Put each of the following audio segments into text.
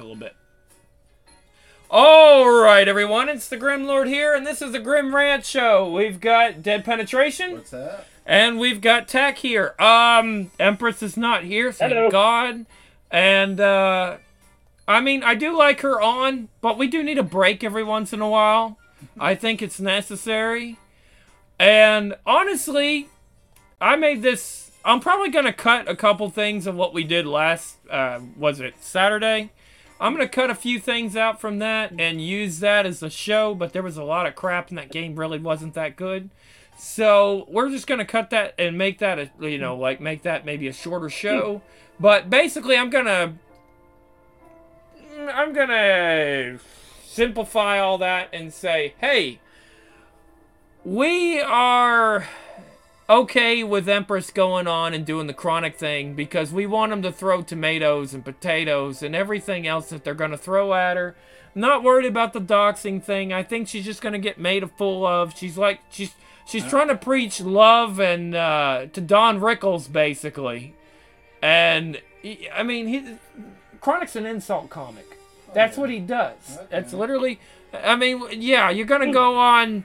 little bit. Alright, everyone, it's the Grim Lord here, and this is the Grim Rant Show. We've got Dead Penetration. What's up? And we've got Tack here. Empress is not here, thank God. And, I mean, I do like her on, but we do need a break every once in a while. I think it's necessary. And, honestly, I made this... I'm probably going to cut a couple things of what we did last, was it Saturday? I'm going to cut a few things out from that and use that as a show, but there was a lot of crap and that game really wasn't that good. So, we're just going to cut that and make that, make that maybe a shorter show. But basically, I'm going to simplify all that and say, hey, we are okay with Empress going on and doing the Chronic thing because we want them to throw tomatoes and potatoes and everything else that they're going to throw at her. I'm not worried about the doxing thing. I think she's just going to get made a fool of. She's trying to preach love and to Don Rickles, basically. And, I mean, Chronic's an insult comic. That's what he does. Okay. That's literally, I mean, yeah, you're going to go on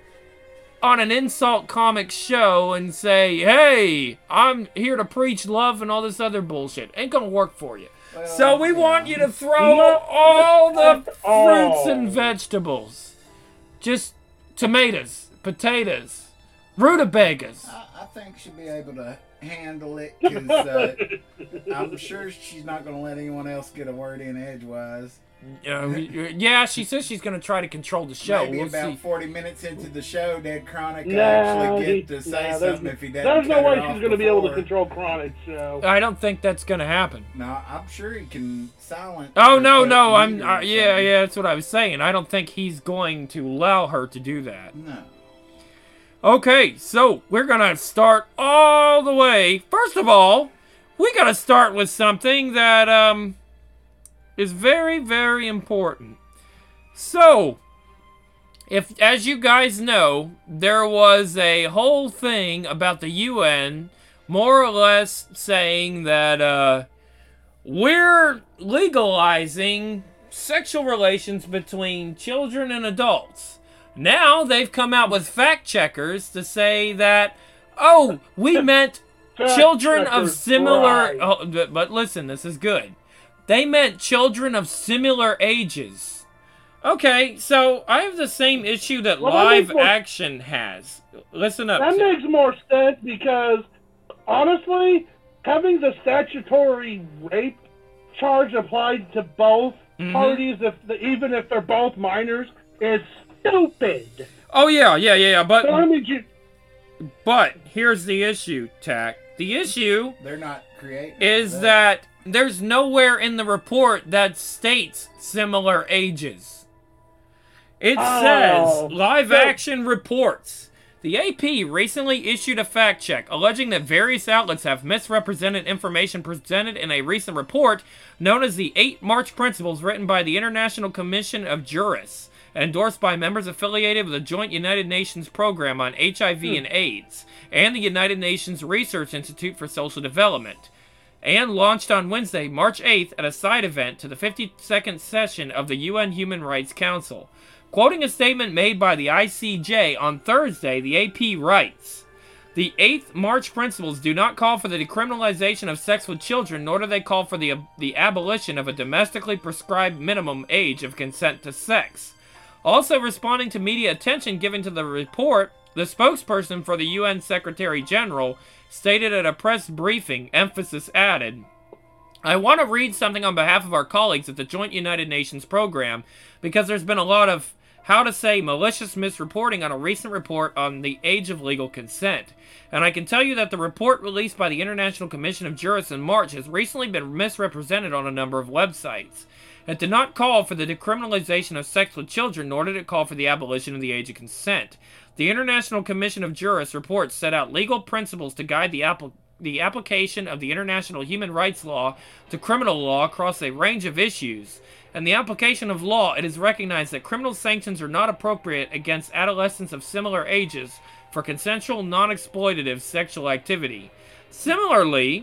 an insult comic show and say, hey, I'm here to preach love and all this other bullshit. Ain't going to work for you. Well, so we want you to throw all the fruits and vegetables. Just tomatoes, potatoes, rutabagas. I think she'll be able to handle it because I'm sure she's not going to let anyone else get a word in edgewise. Yeah, she says she's going to try to control the show. Maybe about 40 minutes into the show, Dead Chronic will actually get to say something if he doesn't. There's no way she's going to be able to control Chronic, so. I don't think that's going to happen. No, I'm sure he can silence. Oh, no, yeah, that's what I was saying. I don't think he's going to allow her to do that. No. Okay, so we're going to start all the way. First of all, we got to start with something that is very, very important. So, as you guys know, there was a whole thing about the UN more or less saying that we're legalizing sexual relations between children and adults. Now they've come out with fact checkers to say that, oh, we meant children of similar... Oh, but listen, this is good. They meant children of similar ages. Okay, so I have the same issue that Live Action has. Listen up. That makes more sense because, honestly, having the statutory rape charge applied to both parties, even if they're both minors, is stupid. Oh, yeah, but... So, but here's the issue, Tack. The issue... They're not creating... ...is that there's nowhere in the report that states similar ages. It says, Live Action reports. The AP recently issued a fact check alleging that various outlets have misrepresented information presented in a recent report known as the 8 March Principles written by the International Commission of Jurists, endorsed by members affiliated with the Joint United Nations Program on HIV and AIDS, and the United Nations Research Institute for Social Development, and launched on Wednesday, March 8th at a side event to the 52nd session of the UN Human Rights Council. Quoting a statement made by the ICJ on Thursday, the AP writes, "The 8th March Principles do not call for the decriminalization of sex with children, nor do they call for the abolition of a domestically prescribed minimum age of consent to sex." Also responding to media attention given to the report, the spokesperson for the UN Secretary General stated at a press briefing, emphasis added, "I want to read something on behalf of our colleagues at the Joint United Nations Program because there's been a lot of, how to say, malicious misreporting on a recent report on the age of legal consent. And I can tell you that the report released by the International Commission of Jurists in March has recently been misrepresented on a number of websites. It did not call for the decriminalization of sex with children, nor did it call for the abolition of the age of consent. The International Commission of Jurists report set out legal principles to guide the application of the international human rights law to criminal law across a range of issues. And the application of law, it is recognized that criminal sanctions are not appropriate against adolescents of similar ages for consensual, non-exploitative sexual activity. Similarly,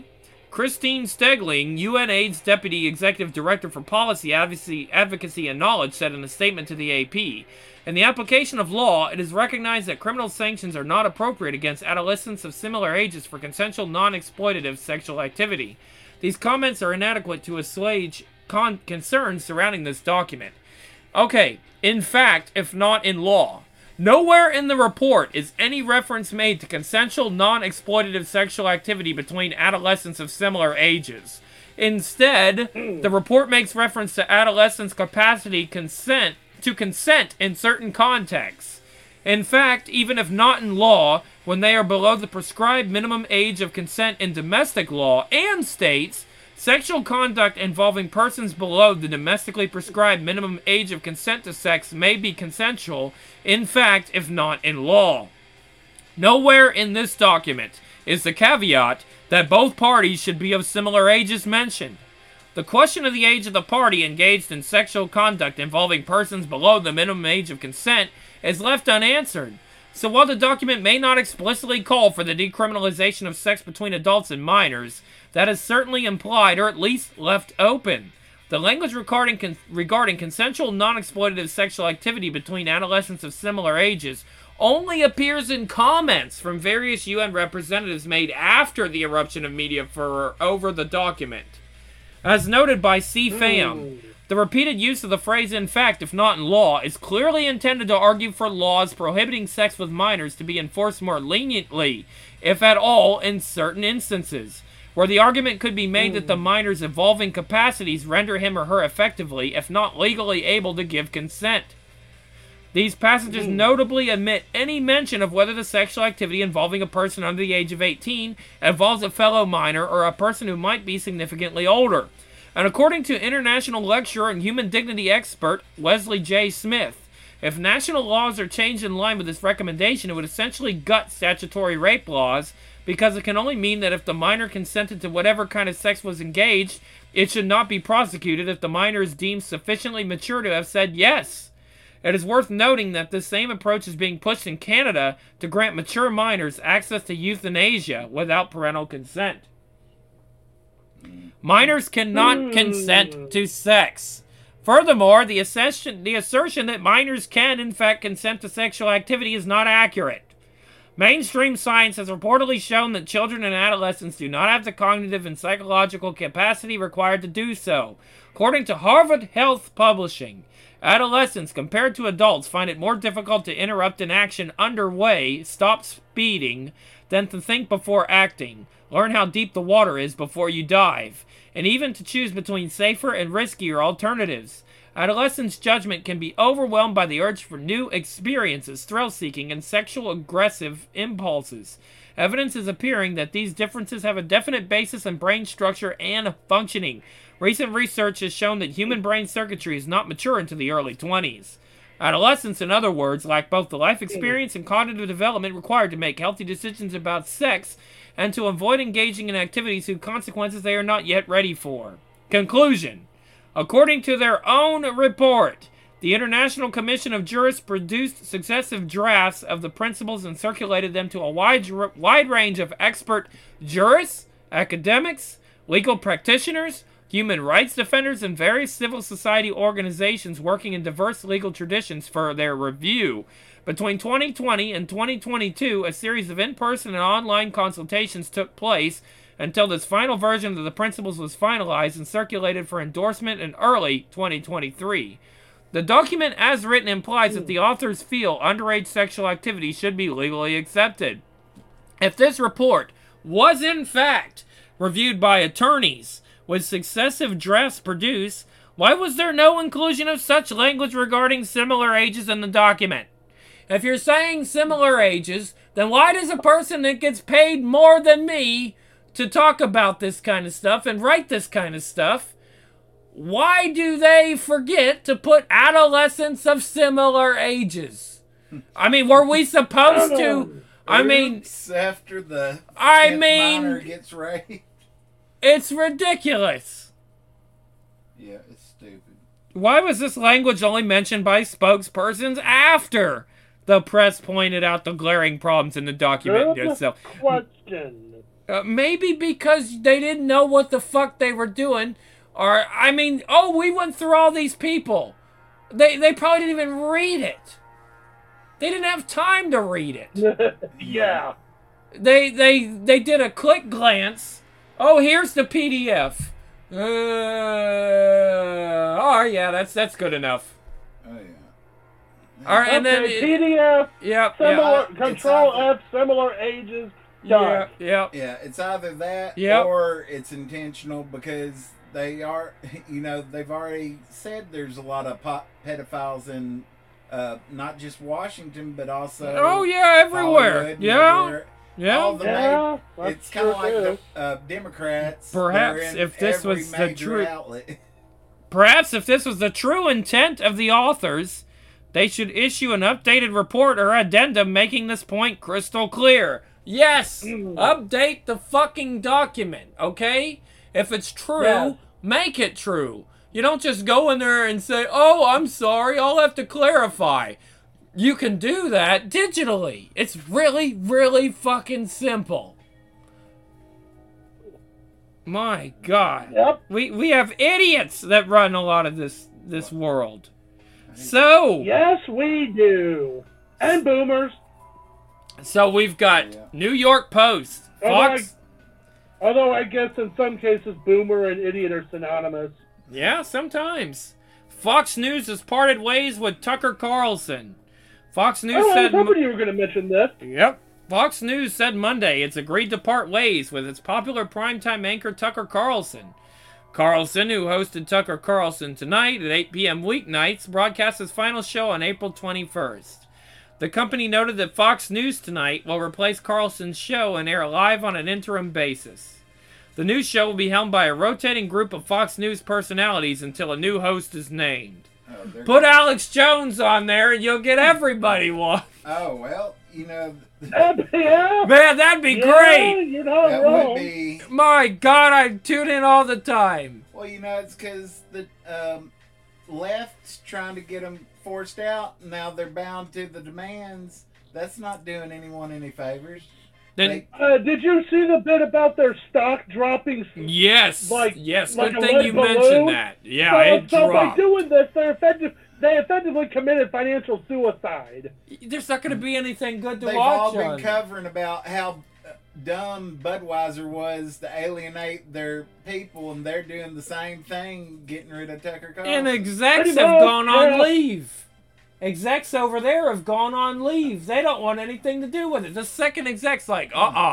Christine Stegling, UNAIDS Deputy Executive Director for Policy, Advocacy and Knowledge, said in a statement to the AP, "In the application of law, it is recognized that criminal sanctions are not appropriate against adolescents of similar ages for consensual non-exploitative sexual activity. These comments are inadequate to assuage concerns surrounding this document." Okay, in fact, if not in law. Nowhere in the report is any reference made to consensual non-exploitative sexual activity between adolescents of similar ages. Instead, the report makes reference to adolescents' capacity to consent in certain contexts. In fact, even if not in law, when they are below the prescribed minimum age of consent in domestic law, and states sexual conduct involving persons below the domestically prescribed minimum age of consent to sex may be consensual, in fact, if not in law. Nowhere in this document is the caveat that both parties should be of similar ages mentioned. The question of the age of the party engaged in sexual conduct involving persons below the minimum age of consent is left unanswered. So while the document may not explicitly call for the decriminalization of sex between adults and minors, that is certainly implied or at least left open. The language regarding consensual non-exploitative sexual activity between adolescents of similar ages only appears in comments from various UN representatives made after the eruption of media furor over the document. As noted by CFAM, the repeated use of the phrase "in fact, if not in law" is clearly intended to argue for laws prohibiting sex with minors to be enforced more leniently, if at all, in certain instances, where the argument could be made that the minor's evolving capacities render him or her effectively, if not legally, able to give consent. These passages notably omit any mention of whether the sexual activity involving a person under the age of 18 involves a fellow minor or a person who might be significantly older. And according to international lecturer and human dignity expert Wesley J. Smith, if national laws are changed in line with this recommendation, it would essentially gut statutory rape laws, because it can only mean that if the minor consented to whatever kind of sex was engaged, it should not be prosecuted if the minor is deemed sufficiently mature to have said yes. It is worth noting that this same approach is being pushed in Canada to grant mature minors access to euthanasia without parental consent. Minors cannot consent to sex. Furthermore, the assertion that minors can, in fact, consent to sexual activity is not accurate. Mainstream science has reportedly shown that children and adolescents do not have the cognitive and psychological capacity required to do so. According to Harvard Health Publishing, adolescents, compared to adults, find it more difficult to interrupt an action underway, stop speeding, than to think before acting, learn how deep the water is before you dive, and even to choose between safer and riskier alternatives. Adolescents' judgment can be overwhelmed by the urge for new experiences, thrill-seeking, and sexual aggressive impulses. Evidence is appearing that these differences have a definite basis in brain structure and functioning. Recent research has shown that human brain circuitry is not mature into the early 20s. Adolescents, in other words, lack both the life experience and cognitive development required to make healthy decisions about sex and to avoid engaging in activities whose consequences they are not yet ready for. Conclusion. According to their own report, the International Commission of Jurists produced successive drafts of the principles and circulated them to a wide range of expert jurists, academics, legal practitioners, human rights defenders, and various civil society organizations working in diverse legal traditions for their review. Between 2020 and 2022, a series of in-person and online consultations took place until this final version of the principles was finalized and circulated for endorsement in early 2023. The document as written implies that the authors feel underage sexual activity should be legally accepted. If this report was in fact reviewed by attorneys with successive drafts produced, why was there no inclusion of such language regarding similar ages in the document? If you're saying similar ages, then why does a person that gets paid more than me to talk about this kind of stuff and write this kind of stuff, why do they forget to put adolescents of similar ages? I mean, were we supposed to? I mean, after the minor gets raped. It's ridiculous. Yeah, it's stupid. Why was this language only mentioned by spokespersons after the press pointed out the glaring problems in the document itself? Question. Maybe because they didn't know what the fuck they were doing. Or, I mean, we went through all these people. They probably didn't even read it. They didn't have time to read it. Yeah. They did a quick glance. Oh, here's the PDF. Oh, yeah, that's good enough. Oh, yeah. All right, and then... PDF, Yep, similar, Control F, similar ages, done. Yeah. Yeah, it's either that Yep. or it's intentional because they are, they've already said there's a lot of pedophiles in not just Washington, but also Oh, yeah, everywhere. Hollywood and Yeah. everywhere. Yeah. All the that's it's kind of true, like too. the Democrats. Perhaps they're in if this every was the major truth- outlet. Perhaps if this was the true intent of the authors, they should issue an updated report or addendum making this point crystal clear. Yes! Update the fucking document, okay? If it's true, Yeah. make it true. You don't just go in there and say, oh, I'm sorry, I'll have to clarify. You can do that digitally. It's really, really fucking simple. My God. Yep. We have idiots that run a lot of this world. So Yes, we do. And boomers. so we've got Yeah. New York Post, Fox. Although I guess in some cases, boomer and idiot are synonymous. Yeah, sometimes. Fox News has parted ways with Tucker Carlson. Fox News I was said. hoping you were going to mention this. Yep. Fox News said Monday it's agreed to part ways with its popular primetime anchor Tucker Carlson. Carlson, who hosted Tucker Carlson Tonight at 8 p.m. weeknights, broadcast his final show on April 21st. The company noted that Fox News Tonight will replace Carlson's show and air live on an interim basis. The new show will be held by a rotating group of Fox News personalities until a new host is named. Oh, they're- Put Alex Jones on there and you'll get everybody one. Oh, well, Yeah. Man, that'd be Yeah, great. you're not that wrong. would be. My God, I tune in all the time. Well, it's because the left's trying to get them forced out. Now they're bound to the demands. That's not doing anyone any favors. Then, Did you see the bit about their stock dropping? yes, like yes, a good thing lead you balloon? mentioned that. Yeah, it So by dropped. doing this, they effectively committed financial suicide. There's not going to be anything good to They've watch all been on. covering about how dumb Budweiser was to alienate their people, and they're doing the same thing, getting rid of Tucker Carlson. And execs Pretty have much, gone on yeah. leave. Execs over there have gone on leave. They don't want anything to do with it. The second exec's like,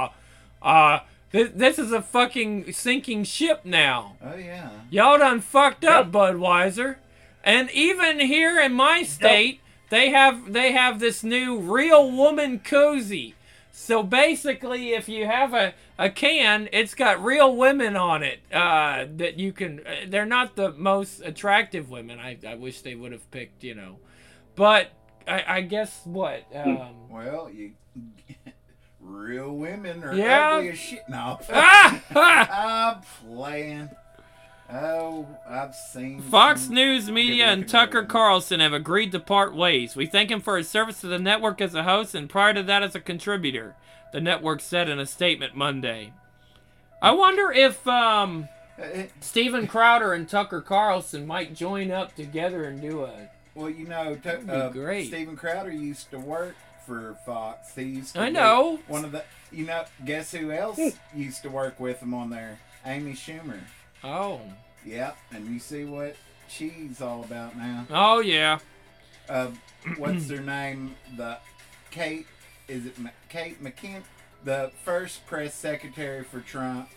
this is a fucking sinking ship now. Oh yeah. Y'all done fucked up, Yep. Budweiser. And even here in my state, they have this new real woman koozie. So basically, if you have a can, it's got real women on it that you can. They're not the most attractive women. I wish they would have picked, But I guess what? Well, real women are Yeah. ugly as shit. No. Ah! I'm playing. Oh, I've seen Fox some News Media and good-looking Tucker women. Carlson have agreed to part ways. We thank him for his service to the network as a host and prior to that as a contributor, the network said in a statement Monday. I wonder if Steven Crowder and Tucker Carlson might join up together and do a... Well, That'd be great. Steven Crowder used to work for Fox. He used to I be know. one of the. Guess who else used to work with him on there? Amy Schumer. Oh. Yep, and you see what she's all about now. Oh, yeah. What's her name? Kate McKinnon, the first press secretary for Trump.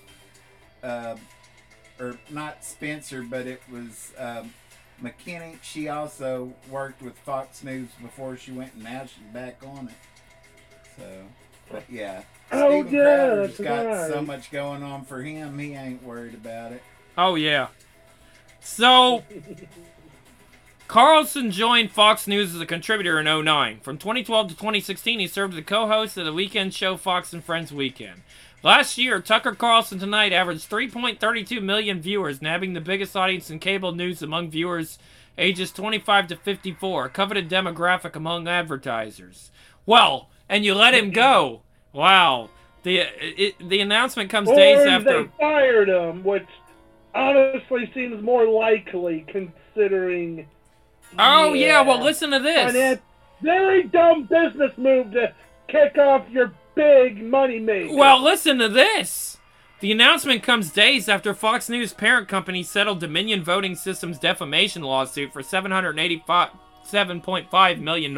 Or not Spencer, but it was McKinney. She also worked with Fox News before she went, and now she's back on it. So, but yeah. Oh, Steven yeah, Crowder's that's got right. so much going on for him, he ain't worried about it. Oh, yeah. So, Carlson joined Fox News as a contributor in 2009. From 2012 to 2016, he served as a co-host of the weekend show Fox and Friends Weekend. Last year, Tucker Carlson Tonight averaged 3.32 million viewers, nabbing the biggest audience in cable news among viewers ages 25 to 54, a coveted demographic among advertisers. Well, and you let him go. Wow. The announcement comes or days after. they fired him, which honestly seems more likely considering. Oh yeah, well listen to this. Very dumb business move to kick off your big money maker. Well, listen to this. The announcement comes days after Fox News parent company settled Dominion Voting Systems defamation lawsuit for $7.5 million.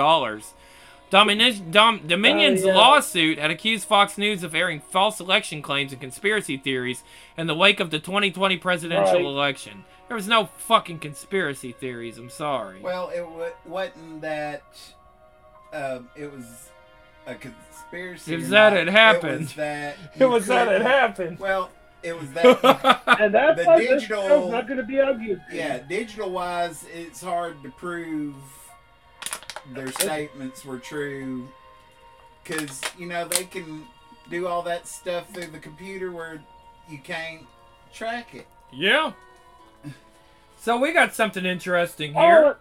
Dominion's lawsuit had accused Fox News of airing false election claims and conspiracy theories in the wake of the 2020 presidential election. There was no fucking conspiracy theories, I'm sorry. Well, it wasn't that... it was a conspiracy. It was that it happened. It was that... it happened. Well, it was that... and that's the why digital... this show's not going to be on YouTube. Yeah, digital-wise, it's hard to prove their statements were true. Because, you know, they can do all that stuff through the computer where you can't track it. Yeah. So we got something interesting here.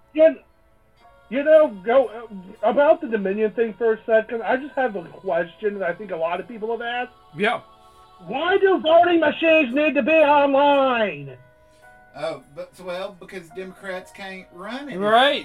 You know, go about the Dominion thing for a second. I just have a question that I think a lot of people have asked. Yeah. Why do voting machines need to be online? Oh, because Democrats can't run it. Right.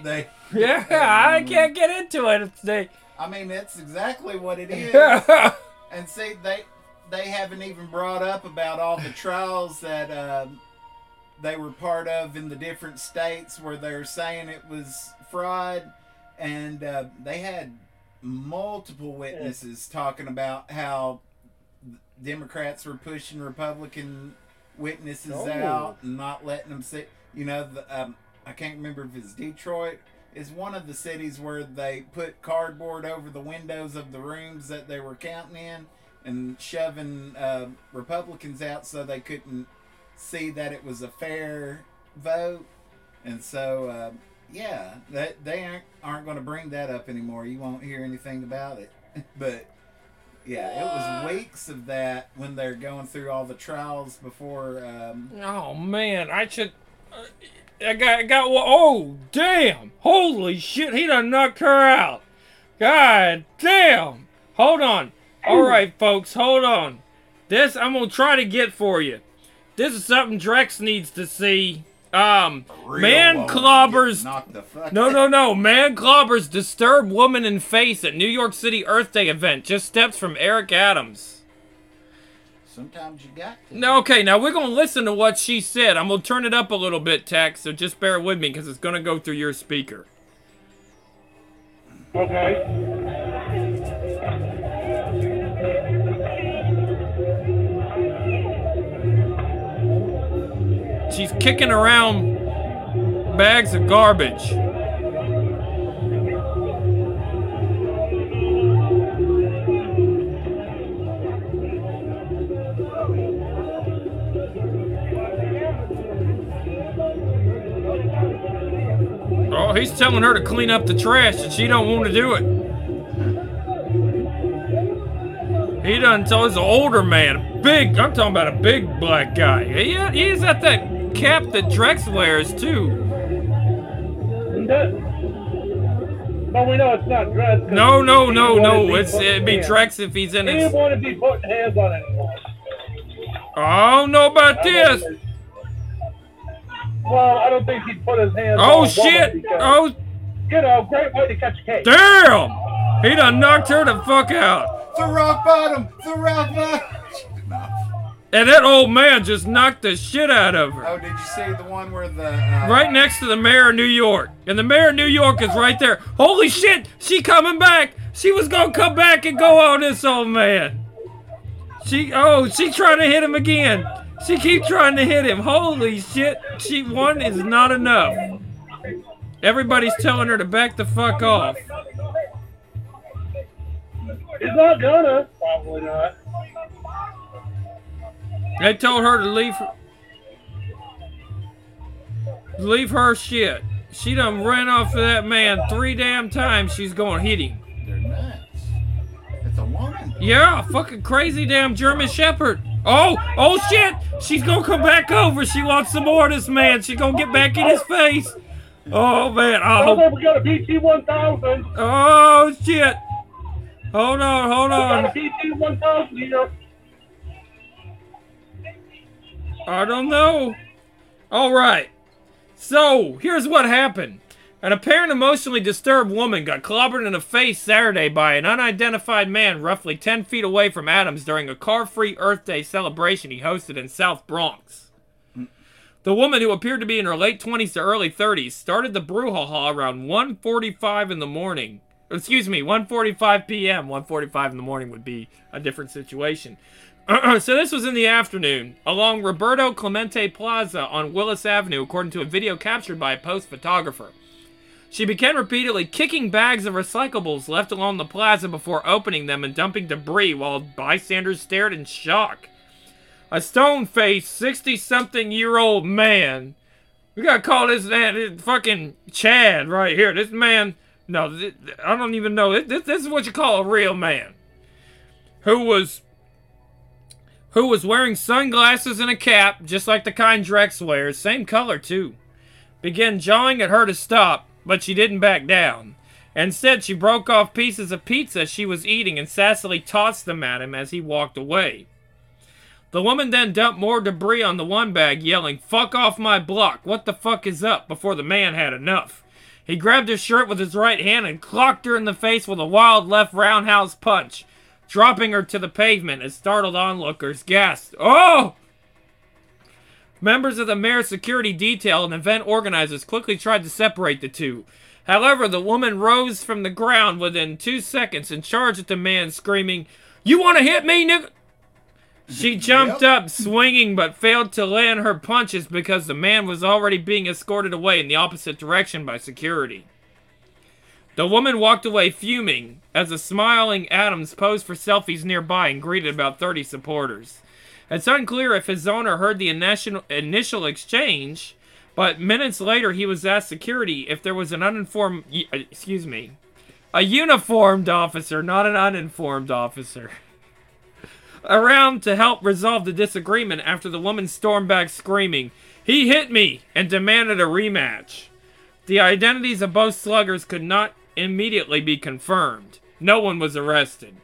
I can't get into it. I mean, that's exactly what it is. And see, they haven't even brought up about all the trials that they were part of in the different states where they're saying it was fraud, and they had multiple witnesses talking about how Democrats were pushing Republican witnesses out and not letting them see. You know, I can't remember if it's Detroit. Is one of the cities where they put cardboard over the windows of the rooms that they were counting in and shoving Republicans out so they couldn't see that it was a fair vote. And so they aren't going to bring that up anymore. You won't hear anything about it. But yeah, it was weeks of that when they're going through all the trials before oh man, I got oh damn, holy shit, he done knocked her out. God damn. Hold on. Alright folks, hold on. This I'm gonna try to get for you. This is something Drex needs to see. Man clobbers. No. Man clobbers disturbed woman in face at New York City Earth Day event. Just steps from Eric Adams. Sometimes you got to. No, okay, now we're going to listen to what she said. I'm going to turn it up a little bit, Tex, so just bear with me because it's going to go through your speaker. Okay. She's kicking around bags of garbage. Oh, he's telling her to clean up the trash and she don't want to do it. He done told he's an older man. Big, I'm talking about a big black guy. Yeah, he's at that cap that Drex wears too. But we know it's not Drex. No. It'd be Drex if he's in it. He didn't want to be putting hands on anyone. I don't know about this. Well, I don't think he'd put his hands on Oh shit! Because, you know, great way to catch a case. Damn! He done knocked her the fuck out. The rock bottom! The rock bottom! And that old man just knocked the shit out of her. Oh, did you see the one where the... right next to the mayor of New York. And the mayor of New York is right there. Holy shit! She coming back! She was gonna come back and go on this old man. She trying to hit him again. She keep trying to hit him. Holy shit. One is not enough. Everybody's telling her to back the fuck off. He's not gonna. Probably not. They told her to leave her shit. She done ran off of that man 3 damn times. She's gonna hit him. They're nuts. It's a woman. Yeah, fucking crazy damn German Shepherd. Oh shit! She's gonna come back over. She wants some more of this man. She's gonna get back in his face. Oh man, I hope we got a BT-1000. Oh shit! Hold on. PT-1000 here. I don't know. All right. So, here's what happened. An apparent emotionally disturbed woman got clobbered in the face Saturday by an unidentified man roughly 10 feet away from Adams during a car-free Earth Day celebration he hosted in South Bronx. The woman, who appeared to be in her late 20s to early 30s, started the brouhaha around 1:45 in the morning. Excuse me, 1:45 p.m. 1:45 in the morning would be a different situation. So this was in the afternoon, along Roberto Clemente Plaza on Willis Avenue, according to a video captured by a Post photographer. She began repeatedly kicking bags of recyclables left along the plaza before opening them and dumping debris while bystanders stared in shock. A stone-faced, 60-something-year-old man, we gotta call this man fucking Chad right here. This man, no, I don't even know. This is what you call a real man. Who was wearing sunglasses and a cap, just like the kind Drex wears, same color too. Began jawing at her to stop, but she didn't back down. Instead, she broke off pieces of pizza she was eating and sassily tossed them at him as he walked away. The woman then dumped more debris on the one bag, yelling, "Fuck off my block, what the fuck is up?" before the man had enough. He grabbed her shirt with his right hand and clocked her in the face with a wild left roundhouse punch, dropping her to the pavement as startled onlookers gasped, "Oh!" Members of the mayor's security detail and event organizers quickly tried to separate the two. However, the woman rose from the ground within 2 seconds and charged at the man, screaming, "You want to hit me, nigga?" She jumped up, swinging, but failed to land her punches because the man was already being escorted away in the opposite direction by security. The woman walked away fuming as a smiling Adams posed for selfies nearby and greeted about 30 supporters. It's unclear if his owner heard the initial exchange, but minutes later he was asked security if there was a uniformed officer, not an uninformed officer, around to help resolve the disagreement after the woman stormed back screaming, "He hit me!" and demanded a rematch. The identities of both sluggers could not immediately be confirmed. No one was arrested.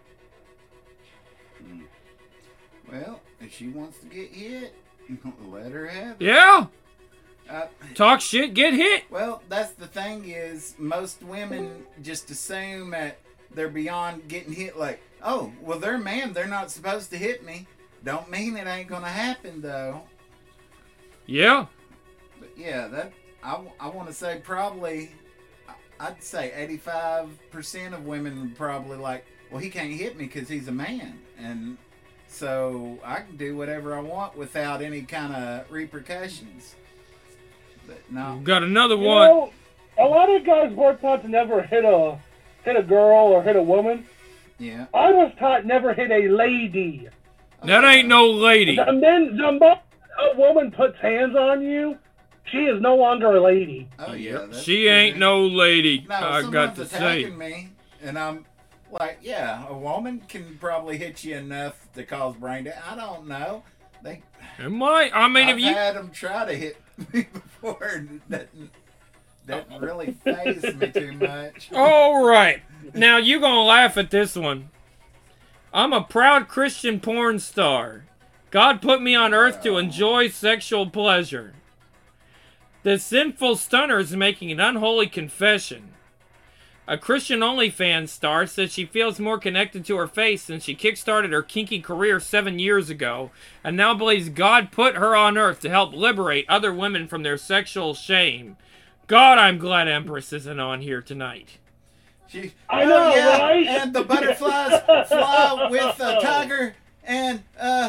Well, if she wants to get hit, let her have it. Yeah! Talk shit, get hit! Well, that's the thing is, most women just assume that they're beyond getting hit like, oh, well, they're a man, they're not supposed to hit me. Don't mean it ain't gonna happen, though. Yeah. But yeah, that I want to say probably, I'd say 85% of women would probably like, well, he can't hit me because he's a man. And so I can do whatever I want without any kind of repercussions. But no. Got another You one. know, a lot of guys were taught to never hit a girl or hit a woman. Yeah. I was taught never hit a lady. That ain't no lady. The moment a woman puts hands on you, she is no longer a lady. Oh yeah. She ain't no lady. No, I got to attacking say. me, and I'm like, yeah, a woman can probably hit you enough to cause brain damage. I don't know. It might. I mean, I've if you had them try to hit me before, and that didn't really faze me too much. All right. Now, you gonna laugh at this one. I'm a proud Christian porn star. God put me on earth to enjoy sexual pleasure. The sinful stunner is making an unholy confession. A Christian OnlyFans star says she feels more connected to her face since she kickstarted her kinky career 7 years ago, and now believes God put her on earth to help liberate other women from their sexual shame. God, I'm glad Empress isn't on here tonight. I know, right? And the butterflies fly with a tiger, and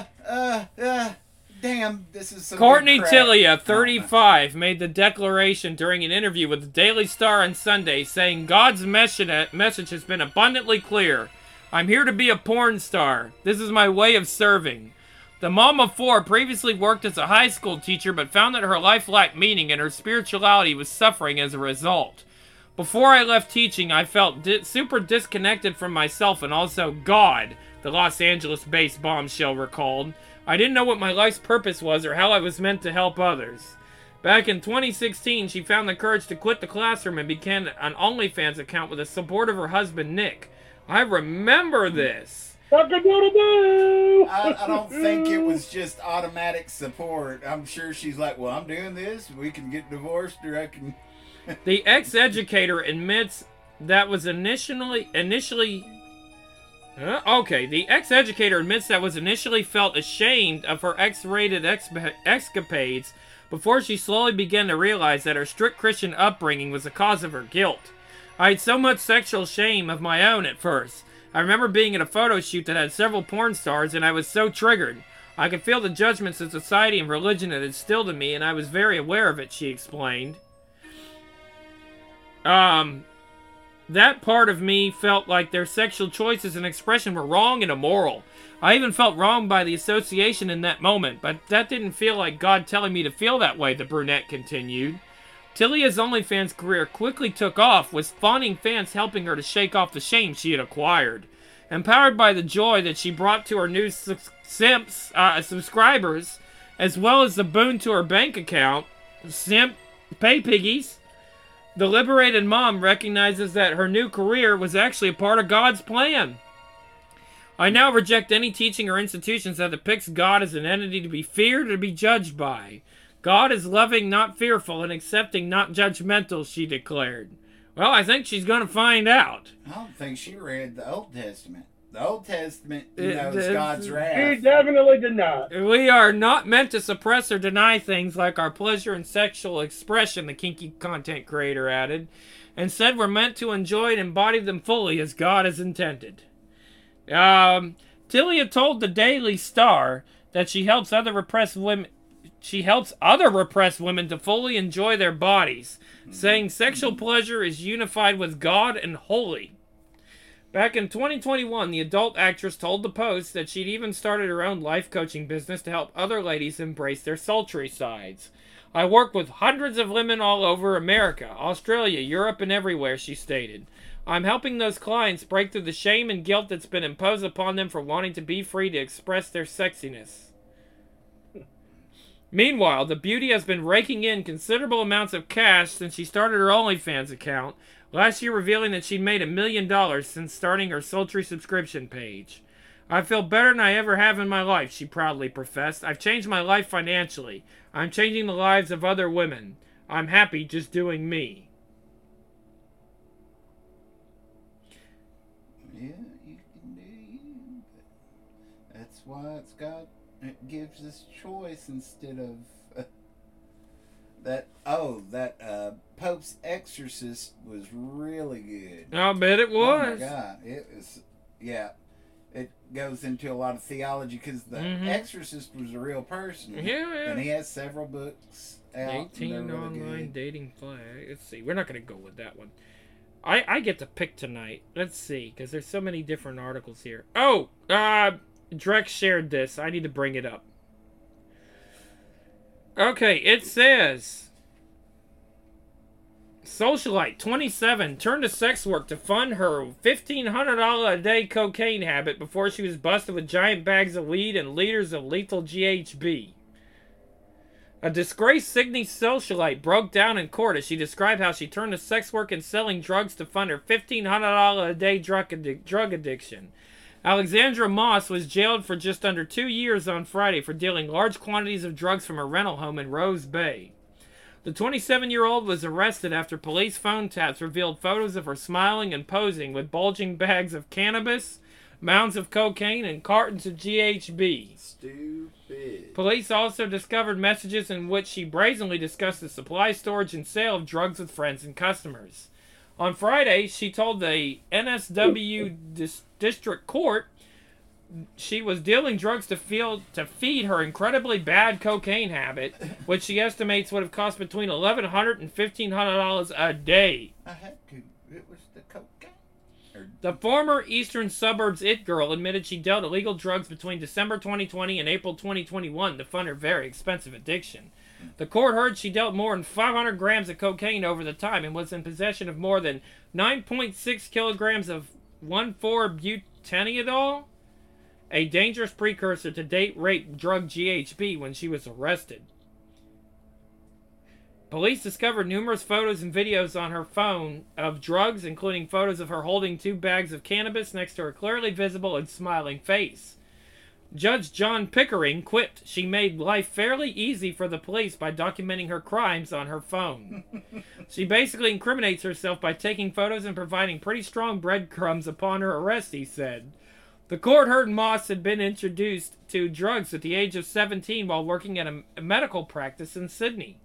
damn, this is some Courtney good crap. Tilia, 35, made the declaration during an interview with the Daily Star on Sunday, saying God's message has been abundantly clear. I'm here to be a porn star. This is my way of serving. The mom of four previously worked as a high school teacher, but found that her life lacked meaning and her spirituality was suffering as a result. Before I left teaching, I felt super disconnected from myself and also God, the Los Angeles-based bombshell recalled. I didn't know what my life's purpose was or how I was meant to help others. Back in 2016, she found the courage to quit the classroom and began an OnlyFans account with the support of her husband, Nick. I remember this. Cock-a-doodle-doo! I don't think it was just automatic support. I'm sure she's like, well, I'm doing this. We can get divorced, or I can. The ex-educator admits that was initially the ex-educator admits that was initially felt ashamed of her X-rated escapades before she slowly began to realize that her strict Christian upbringing was the cause of her guilt. I had so much sexual shame of my own at first. I remember being at a photo shoot that had several porn stars, and I was so triggered. I could feel the judgments that society and religion had instilled in me, and I was very aware of it, she explained. That part of me felt like their sexual choices and expression were wrong and immoral. I even felt wronged by the association in that moment, but that didn't feel like God telling me to feel that way, the brunette continued. Talia's OnlyFans career quickly took off, with fawning fans helping her to shake off the shame she had acquired. Empowered by the joy that she brought to her new subscribers, as well as the boon to her bank account, simp pay piggies, the liberated mom recognizes that her new career was actually a part of God's plan. I now reject any teaching or institutions that depicts God as an entity to be feared or to be judged by. God is loving, not fearful, and accepting, not judgmental, she declared. Well, I think she's going to find out. I don't think she read the Old Testament. The Old Testament, is God's wrath. She definitely did not. We are not meant to suppress or deny things like our pleasure and sexual expression, the kinky content creator added. Instead, we're meant to enjoy and embody them fully as God has intended. Tilia told the Daily Star that she helps other repressed women to fully enjoy their bodies, saying sexual pleasure is unified with God and holy. Back in 2021, the adult actress told The Post that she'd even started her own life coaching business to help other ladies embrace their sultry sides. I work with hundreds of women all over America, Australia, Europe, and everywhere, she stated. I'm helping those clients break through the shame and guilt that's been imposed upon them for wanting to be free to express their sexiness. Meanwhile, the beauty has been raking in considerable amounts of cash since she started her OnlyFans account, last year revealing that she'd made $1 million since starting her sultry subscription page. I feel better than I ever have in my life, she proudly professed. I've changed my life financially. I'm changing the lives of other women. I'm happy just doing me. Yeah, you can do you. That's why it gives us choice instead of that Pope's Exorcist was really good. I'll bet it was. Oh my God, it was. Yeah, it goes into a lot of theology because the Exorcist was a real person. Yeah. And he has several books out. 18 really online good. dating flag. Let's see. We're not going to go with that one. I get to pick tonight. Let's see, because there's so many different articles here. Oh, Drex shared this. I need to bring it up. Okay, it says, socialite 27 turned to sex work to fund her $1,500 a day cocaine habit before she was busted with giant bags of weed and liters of lethal GHB. A disgraced Sydney socialite broke down in court as she described how she turned to sex work and selling drugs to fund her $1,500 a day drug addiction. Alexandra Moss was jailed for just under 2 years on Friday for dealing large quantities of drugs from a rental home in Rose Bay. The 27-year-old was arrested after police phone taps revealed photos of her smiling and posing with bulging bags of cannabis, mounds of cocaine, and cartons of GHB. Stupid. Police also discovered messages in which she brazenly discussed the supply, storage, and sale of drugs with friends and customers. On Friday, she told the NSW District Court she was dealing drugs to feed her incredibly bad cocaine habit, which she estimates would have cost between $1,100 and $1,500 a day. I had to. It was the cocaine. The former Eastern Suburbs It Girl admitted she dealt illegal drugs between December 2020 and April 2021 to fund her very expensive addiction. The court heard she dealt more than 500 grams of cocaine over the time and was in possession of more than 9.6 kilograms of 1,4-butanediol, a dangerous precursor to date rape drug GHB, when she was arrested. Police discovered numerous photos and videos on her phone of drugs, including photos of her holding 2 bags of cannabis next to her clearly visible and smiling face. Judge John Pickering quipped she made life fairly easy for the police by documenting her crimes on her phone. She basically incriminates herself by taking photos and providing pretty strong breadcrumbs upon her arrest, he said. The court heard Moss had been introduced to drugs at the age of 17 while working at a medical practice in Sydney.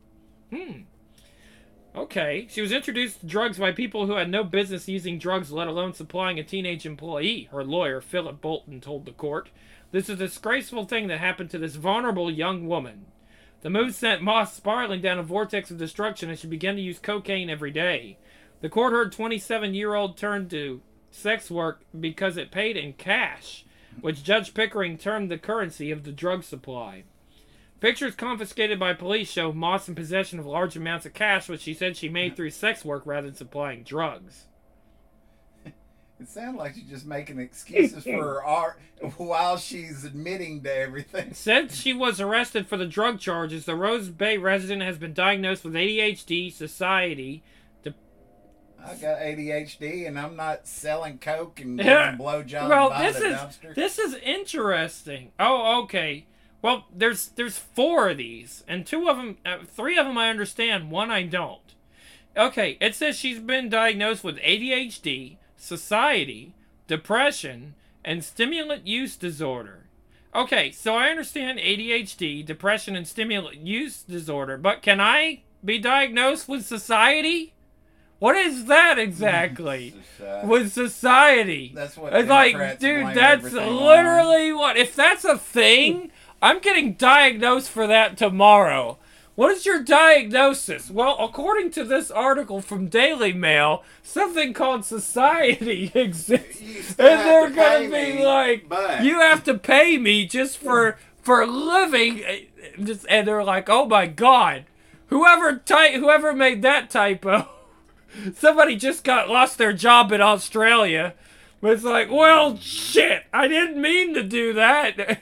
Okay. She was introduced to drugs by people who had no business using drugs, let alone supplying a teenage employee, her lawyer, Philip Bolton, told the court. This is a disgraceful thing that happened to this vulnerable young woman. The move sent Moss spiraling down a vortex of destruction as she began to use cocaine every day. The court heard 27-year-old turned to sex work because it paid in cash, which Judge Pickering termed the currency of the drug supply. Pictures confiscated by police show Moss in possession of large amounts of cash, which she said she made through sex work rather than supplying drugs. It sounds like she's just making excuses for her art while she's admitting to everything. Since she was arrested for the drug charges, the Rose Bay resident has been diagnosed with ADHD, society. I got ADHD and I'm not selling coke and giving blowjobs by the dumpster. This is interesting. Oh, okay. Well, there's 4 of these, and 3 of them I understand, 1 I don't. Okay, it says she's been diagnosed with ADHD, society, depression, and stimulant use disorder. Okay, so I understand ADHD, depression, and stimulant use disorder, but can I be diagnosed with society? What is that exactly? With society. That's what it's like, dude, that's literally what. If that's a thing, I'm getting diagnosed for that tomorrow. What is your diagnosis? Well, according to this article from Daily Mail, something called society exists. And they're going to be like, you have to pay me just for living. And they're like, oh my God. Whoever made that typo, somebody just lost their job in Australia. But it's like, well, shit, I didn't mean to do that.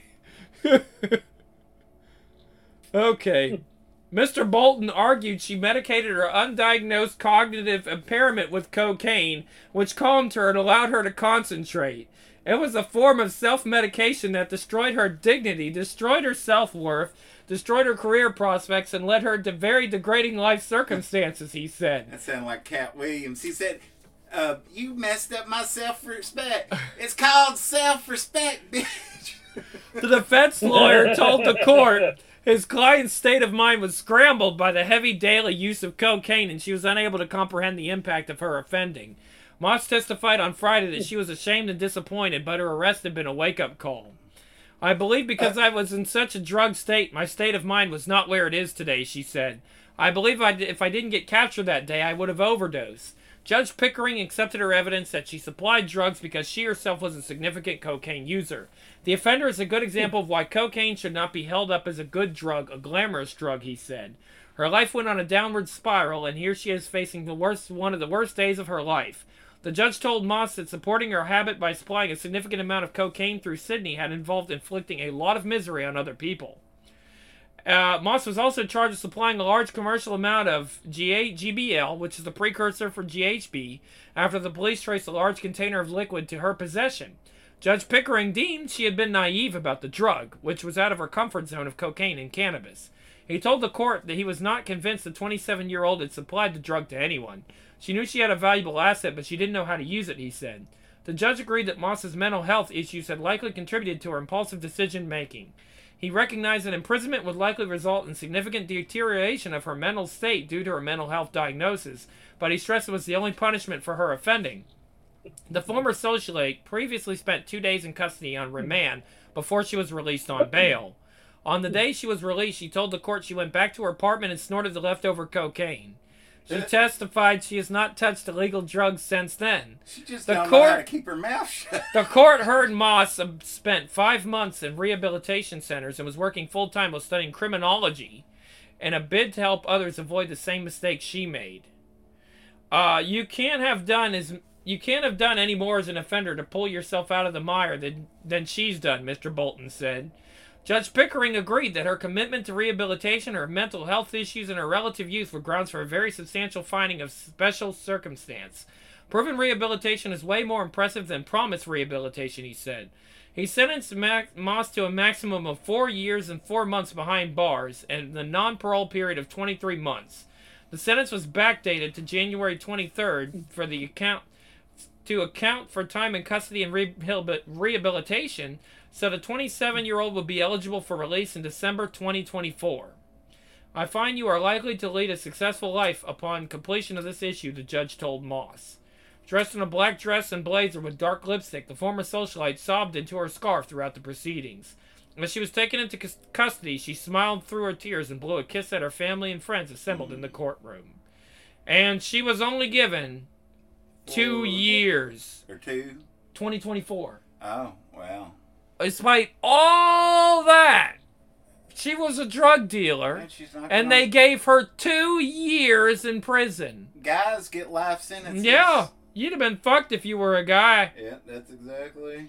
Okay. Mr. Bolton argued she medicated her undiagnosed cognitive impairment with cocaine, which calmed her and allowed her to concentrate. It was a form of self-medication that destroyed her dignity, destroyed her self-worth, destroyed her career prospects, and led her to very degrading life circumstances, he said. That sounded like Cat Williams. He said, you messed up my self-respect. It's called self-respect, bitch. The defense lawyer told the court his client's state of mind was scrambled by the heavy daily use of cocaine, and she was unable to comprehend the impact of her offending. Moss testified on Friday that she was ashamed and disappointed, but her arrest had been a wake-up call. I believe because I was in such a drugged state, my state of mind was not where it is today, she said. I believe if I didn't get captured that day, I would have overdosed. Judge Pickering accepted her evidence that she supplied drugs because she herself was a significant cocaine user. The offender is a good example of why cocaine should not be held up as a good drug, a glamorous drug, he said. Her life went on a downward spiral, and here she is facing one of the worst days of her life. The judge told Moss that supporting her habit by supplying a significant amount of cocaine through Sydney had involved inflicting a lot of misery on other people. Moss was also charged with supplying a large commercial amount of GBL, which is the precursor for GHB, after the police traced a large container of liquid to her possession. Judge Pickering deemed she had been naive about the drug, which was out of her comfort zone of cocaine and cannabis. He told the court that he was not convinced the 27-year-old had supplied the drug to anyone. She knew she had a valuable asset, but she didn't know how to use it, he said. The judge agreed that Moss's mental health issues had likely contributed to her impulsive decision-making. He recognized that imprisonment would likely result in significant deterioration of her mental state due to her mental health diagnosis, but he stressed it was the only punishment for her offending. The former socialite previously spent 2 days in custody on remand before she was released on bail. On the day she was released, she told the court she went back to her apartment and snorted the leftover cocaine. She testified she has not touched illegal drugs since then. She just don't know how to keep her mouth shut. The court heard Moss spent 5 months in rehabilitation centers and was working full-time while studying criminology in a bid to help others avoid the same mistakes she made. You can't have done any more as an offender to pull yourself out of the mire than she's done, Mr. Bolton said. Judge Pickering agreed that her commitment to rehabilitation, her mental health issues, and her relative youth were grounds for a very substantial finding of special circumstance. Proven rehabilitation is way more impressive than promised rehabilitation, he said. He sentenced Moss to a maximum of 4 years and 4 months behind bars and the non-parole period of 23 months. The sentence was backdated to January 23rd to account for time in custody and rehabilitation, so the 27-year-old will be eligible for release in December 2024. I find you are likely to lead a successful life upon completion of this issue, the judge told Moss. Dressed in a black dress and blazer with dark lipstick, the former socialite sobbed into her scarf throughout the proceedings. As she was taken into custody, she smiled through her tears and blew a kiss at her family and friends assembled in the courtroom. And she was only given 2 years. Or 2? 2024. Oh, wow. Despite all that, she was a drug dealer, and they gave her 2 years in prison. Guys get life sentences. Yeah, you'd have been fucked if you were a guy. Yeah, that's exactly.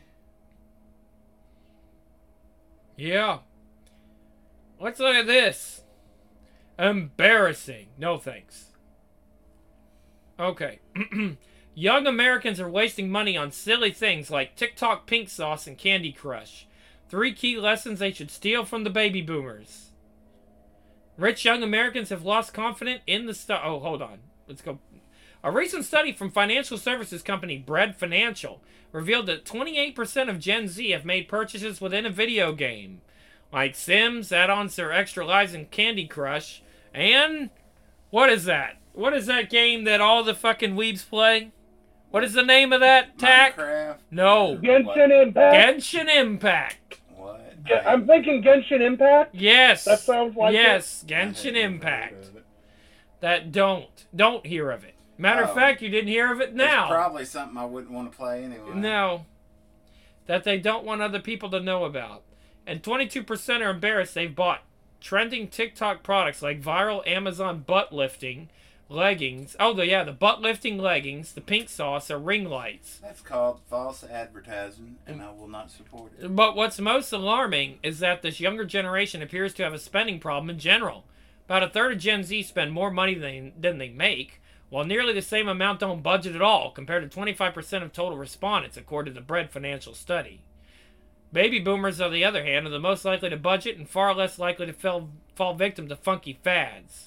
Yeah. Let's look at this. Embarrassing. No thanks. Okay. Young Americans are wasting money on silly things like TikTok pink sauce and Candy Crush. 3 key lessons they should steal from the baby boomers. Rich young Americans have lost confidence in the Oh, hold on. Let's go. A recent study from financial services company Bread Financial revealed that 28% of Gen Z have made purchases within a video game, like Sims, add-ons or extra lives in Candy Crush, and what is that? What is that game that all the fucking weebs play? What is the name of that, Tack? Minecraft? No. Genshin Impact. Genshin Impact. What? I'm thinking Genshin Impact. Yes. That sounds like Yes, Genshin Impact. That don't hear of it. Matter of fact, you didn't hear of it now. It's probably something I wouldn't want to play anyway. No. That they don't want other people to know about. And 22% are embarrassed they've bought trending TikTok products like viral Amazon butt lifting leggings. Oh, the butt lifting leggings, the pink sauce, or ring lights. That's called false advertising, and I will not support it. But what's most alarming is that this younger generation appears to have a spending problem in general. About a third of Gen Z spend more money than they make, while nearly the same amount don't budget at all, compared to 25% of total respondents, according to the Bread Financial study. Baby boomers, on the other hand, are the most likely to budget and far less likely to fall victim to funky fads.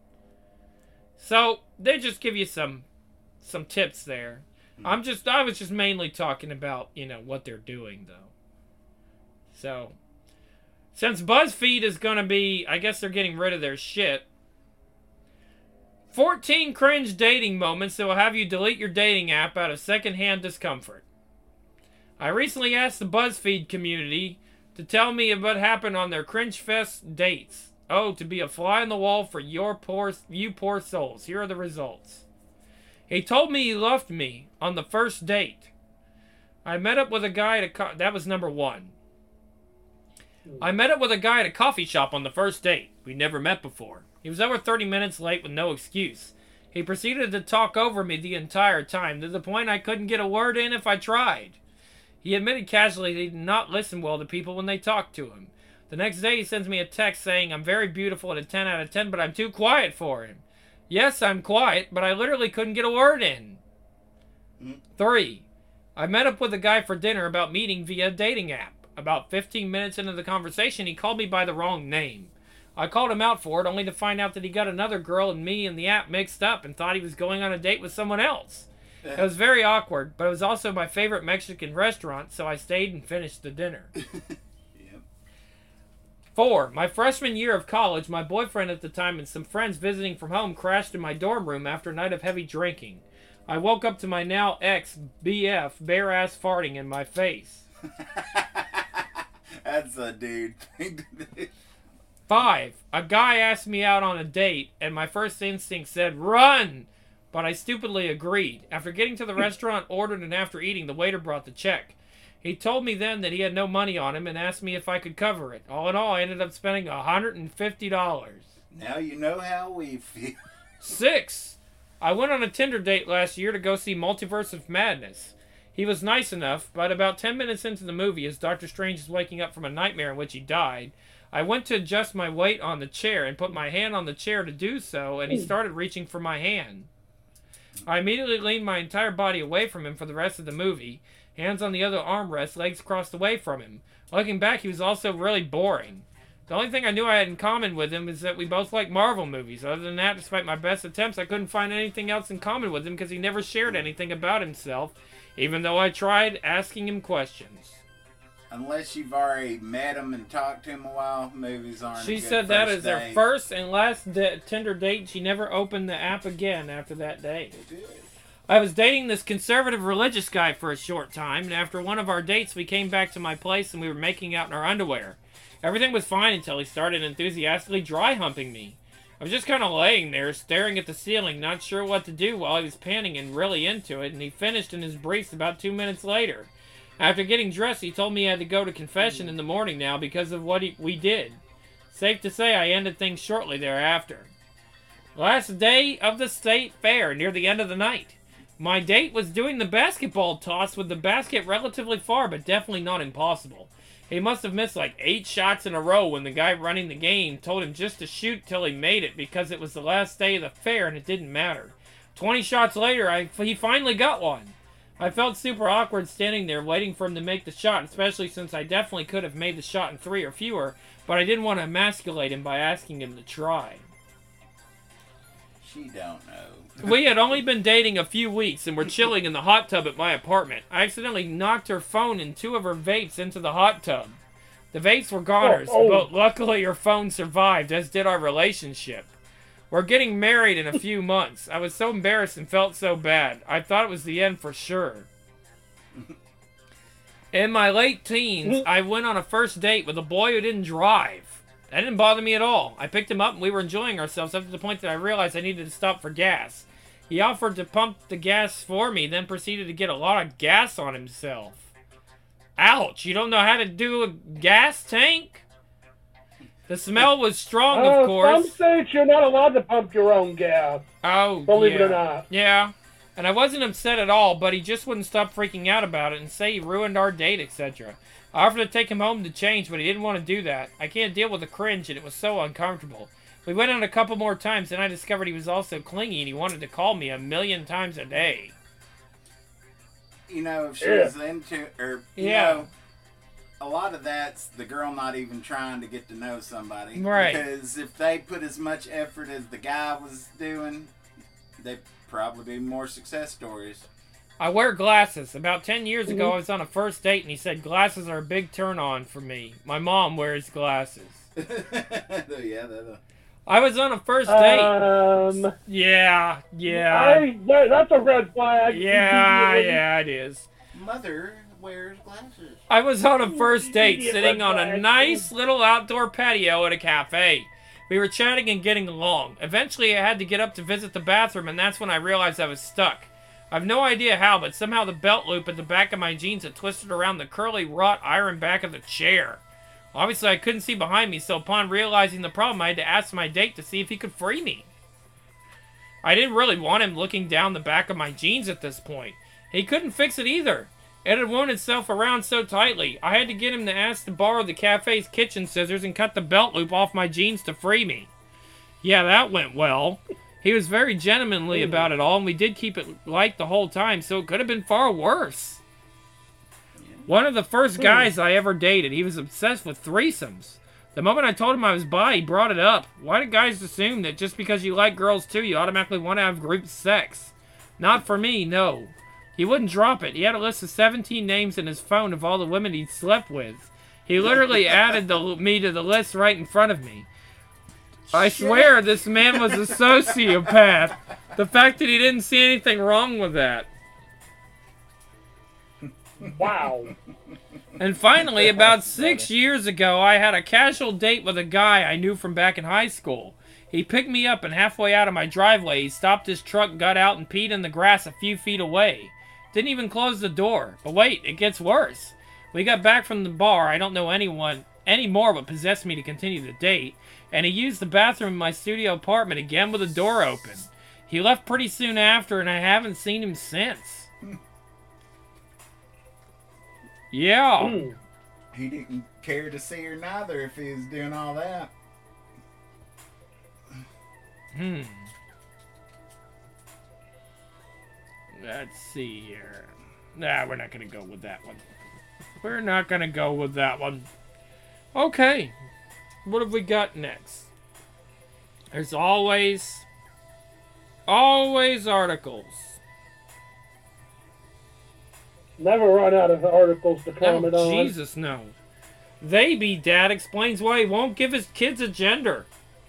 So, they just give you some tips there. I was just mainly talking about, what they're doing, though. So, since BuzzFeed is going to be, I guess they're getting rid of their shit. 14 cringe dating moments that will have you delete your dating app out of secondhand discomfort. I recently asked the BuzzFeed community to tell me what happened on their cringe fest dates. Oh, to be a fly on the wall for you poor souls. Here are the results. He told me he loved me on the first date. I met up with a guy at that was number 1. I met up with a guy at a coffee shop on the first date. We never met before. He was over 30 minutes late with no excuse. He proceeded to talk over me the entire time, to the point I couldn't get a word in if I tried. He admitted casually that he did not listen well to people when they talked to him. The next day he sends me a text saying I'm very beautiful at a 10 out of 10, but I'm too quiet for him. Yes, I'm quiet, but I literally couldn't get a word in. 3. I met up with a guy for dinner about meeting via a dating app. About 15 minutes into the conversation, he called me by the wrong name. I called him out for it, only to find out that he got another girl and me and the app mixed up and thought he was going on a date with someone else. It was very awkward, but it was also my favorite Mexican restaurant, so I stayed and finished the dinner. 4. My freshman year of college, my boyfriend at the time and some friends visiting from home crashed in my dorm room after a night of heavy drinking. I woke up to my now ex-BF bare-ass farting in my face. That's a dude. 5. A guy asked me out on a date, and my first instinct said, run! But I stupidly agreed. After getting to the restaurant, ordered, and after eating, the waiter brought the check. He told me then that he had no money on him and asked me if I could cover it. All in all, I ended up spending $150. Now you know how we feel. 6. I went on a Tinder date last year to go see Multiverse of Madness. He was nice enough, but about 10 minutes into the movie, as Doctor Strange is waking up from a nightmare in which he died, I went to adjust my weight on the chair and put my hand on the chair to do so, and he started reaching for my hand. I immediately leaned my entire body away from him for the rest of the movie, hands on the other armrest, legs crossed away from him. Looking back, he was also really boring. The only thing I knew I had in common with him is that we both like Marvel movies. Other than that, despite my best attempts, I couldn't find anything else in common with him because he never shared anything about himself, even though I tried asking him questions. Unless you've already met him and talked to him a while, movies aren't She a good said that first is their date. first and last Tinder date. She never opened the app again after that date. I was dating this conservative religious guy for a short time, and after one of our dates, we came back to my place and we were making out in our underwear. Everything was fine until he started enthusiastically dry humping me. I was just kind of laying there, staring at the ceiling, not sure what to do while he was panting and really into it, and he finished in his briefs about 2 minutes later. After getting dressed, he told me he had to go to confession in the morning now because of what we did. Safe to say I ended things shortly thereafter. Last day of the state fair, near the end of the night. My date was doing the basketball toss with the basket relatively far, but definitely not impossible. He must have missed like 8 shots in a row when the guy running the game told him just to shoot till he made it because it was the last day of the fair and it didn't matter. 20 shots later, he finally got one. I felt super awkward standing there waiting for him to make the shot, especially since I definitely could have made the shot in 3 or fewer, but I didn't want to emasculate him by asking him to try. She don't know. We had only been dating a few weeks and were chilling in the hot tub at my apartment. I accidentally knocked her phone and 2 of her vapes into the hot tub. The vapes were goners, but luckily her phone survived, as did our relationship. We're getting married in a few months. I was so embarrassed and felt so bad. I thought it was the end for sure. In my late teens, I went on a first date with a boy who didn't drive. That didn't bother me at all. I picked him up and we were enjoying ourselves up to the point that I realized I needed to stop for gas. He offered to pump the gas for me, then proceeded to get a lot of gas on himself. Ouch, you don't know how to do a gas tank? The smell was strong, of course. Some states you're not allowed to pump your own gas. Oh, Believe it or not. Yeah. And I wasn't upset at all, but he just wouldn't stop freaking out about it and say he ruined our date, etc. I offered to take him home to change, but he didn't want to do that. I can't deal with the cringe, and it was so uncomfortable. We went out a couple more times, and I discovered he was also clingy, and he wanted to call me 1,000,000 times a day. You know, if she was into, or, you Yeah. know, a lot of that's the girl not even trying to get to know somebody. Right. Because if they put as much effort as the guy was doing, they'd probably be more success stories. I wear glasses. About 10 years ago, I was on a first date, and he said glasses are a big turn-on for me. My mom wears glasses. Yeah, I was on a first date. Yeah. That's a red flag. Yeah, it is. Mother wears glasses. I was on a first date Idiot sitting on a red flag. nice little outdoor patio at a cafe. We were chatting and getting along. Eventually, I had to get up to visit the bathroom, and that's when I realized I was stuck. I have no idea how, but somehow the belt loop at the back of my jeans had twisted around the curly wrought iron back of the chair. Obviously, I couldn't see behind me, so upon realizing the problem, I had to ask my date to see if he could free me. I didn't really want him looking down the back of my jeans at this point. He couldn't fix it either. It had wound itself around so tightly. I had to get him to ask to borrow the cafe's kitchen scissors and cut the belt loop off my jeans to free me. Yeah, that went well. He was very gentlemanly about it all, and we did keep it light the whole time, so it could have been far worse. One of the first guys I ever dated, he was obsessed with threesomes. The moment I told him I was bi, he brought it up. Why do guys assume that just because you like girls too, you automatically want to have group sex? Not for me, no. He wouldn't drop it. He had a list of 17 names in his phone of all the women he'd slept with. He literally added me to the list right in front of me. I swear this man was a sociopath. The fact that he didn't see anything wrong with that. Wow. And finally, about 6 years ago, I had a casual date with a guy I knew from back in high school. He picked me up, and halfway out of my driveway, he stopped his truck, got out, and peed in the grass a few feet away. Didn't even close the door. But wait, it gets worse. We got back from the bar. I don't know anyone anymore what possessed me to continue the date, and he used the bathroom in my studio apartment again with the door open. He left pretty soon after, and I haven't seen him since. Yeah. He didn't care to see her neither if he was doing all that. Let's see here. Nah, we're not going to go with that one. We're not going to go with that one. Okay. What have we got next? There's always articles. Never run out of articles to comment on. Jesus, no. Dad explains why he won't give his kids a gender.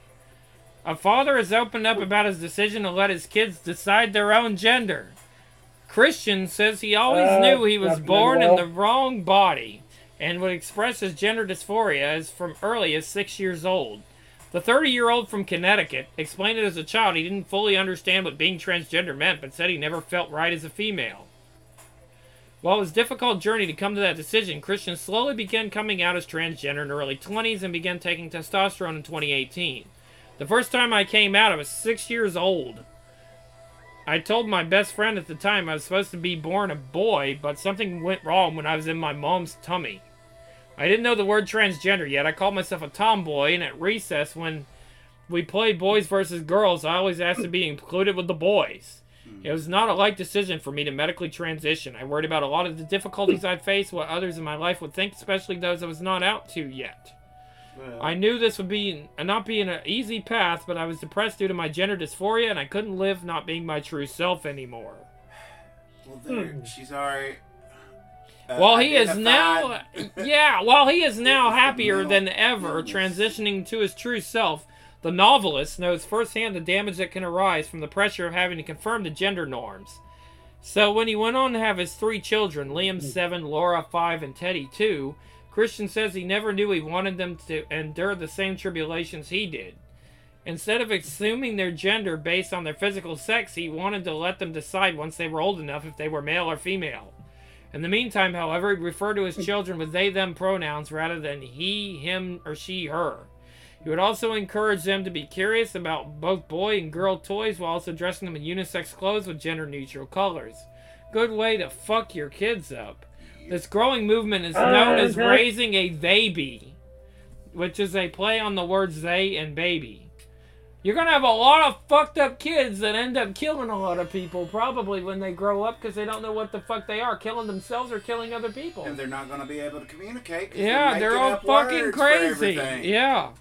A father has opened up about his decision to let his kids decide their own gender. Christian says he always knew he was born in the wrong body and would express his gender dysphoria as from early as 6 years old. The 30-year-old from Connecticut explained that as a child he didn't fully understand what being transgender meant, but said he never felt right as a female. While it was a difficult journey to come to that decision, Christian slowly began coming out as transgender in the early 20s and began taking testosterone in 2018. The first time I came out, I was 6 years old. I told my best friend at the time I was supposed to be born a boy, but something went wrong when I was in my mom's tummy. I didn't know the word transgender yet. I called myself a tomboy, and at recess, when we played boys versus girls, I always asked to be included with the boys. It was not a light decision for me to medically transition. I worried about a lot of the difficulties I'd face, what others in my life would think, especially those I was not out to yet. Well, I knew this would not be an easy path, but I was depressed due to my gender dysphoria, and I couldn't live not being my true self anymore. Well, there, she's already... While he is now happier than ever, transitioning to his true self, the novelist knows firsthand the damage that can arise from the pressure of having to conform to gender norms. So when he went on to have his 3 children, Liam 7, Laura 5, and Teddy 2, Christian says he never knew he wanted them to endure the same tribulations he did. Instead of assuming their gender based on their physical sex, he wanted to let them decide once they were old enough if they were male or female. In the meantime, however, he'd refer to his children with they-them pronouns rather than he, him, or she, her. He would also encourage them to be curious about both boy and girl toys while also dressing them in unisex clothes with gender-neutral colors. Good way to fuck your kids up. This growing movement is known as raising a they-bee, which is a play on the words they and baby. You're going to have a lot of fucked up kids that end up killing a lot of people, probably when they grow up, because they don't know what the fuck they are, killing themselves or killing other people. And they're not going to be able to communicate. Yeah, they're all fucking crazy. Yeah.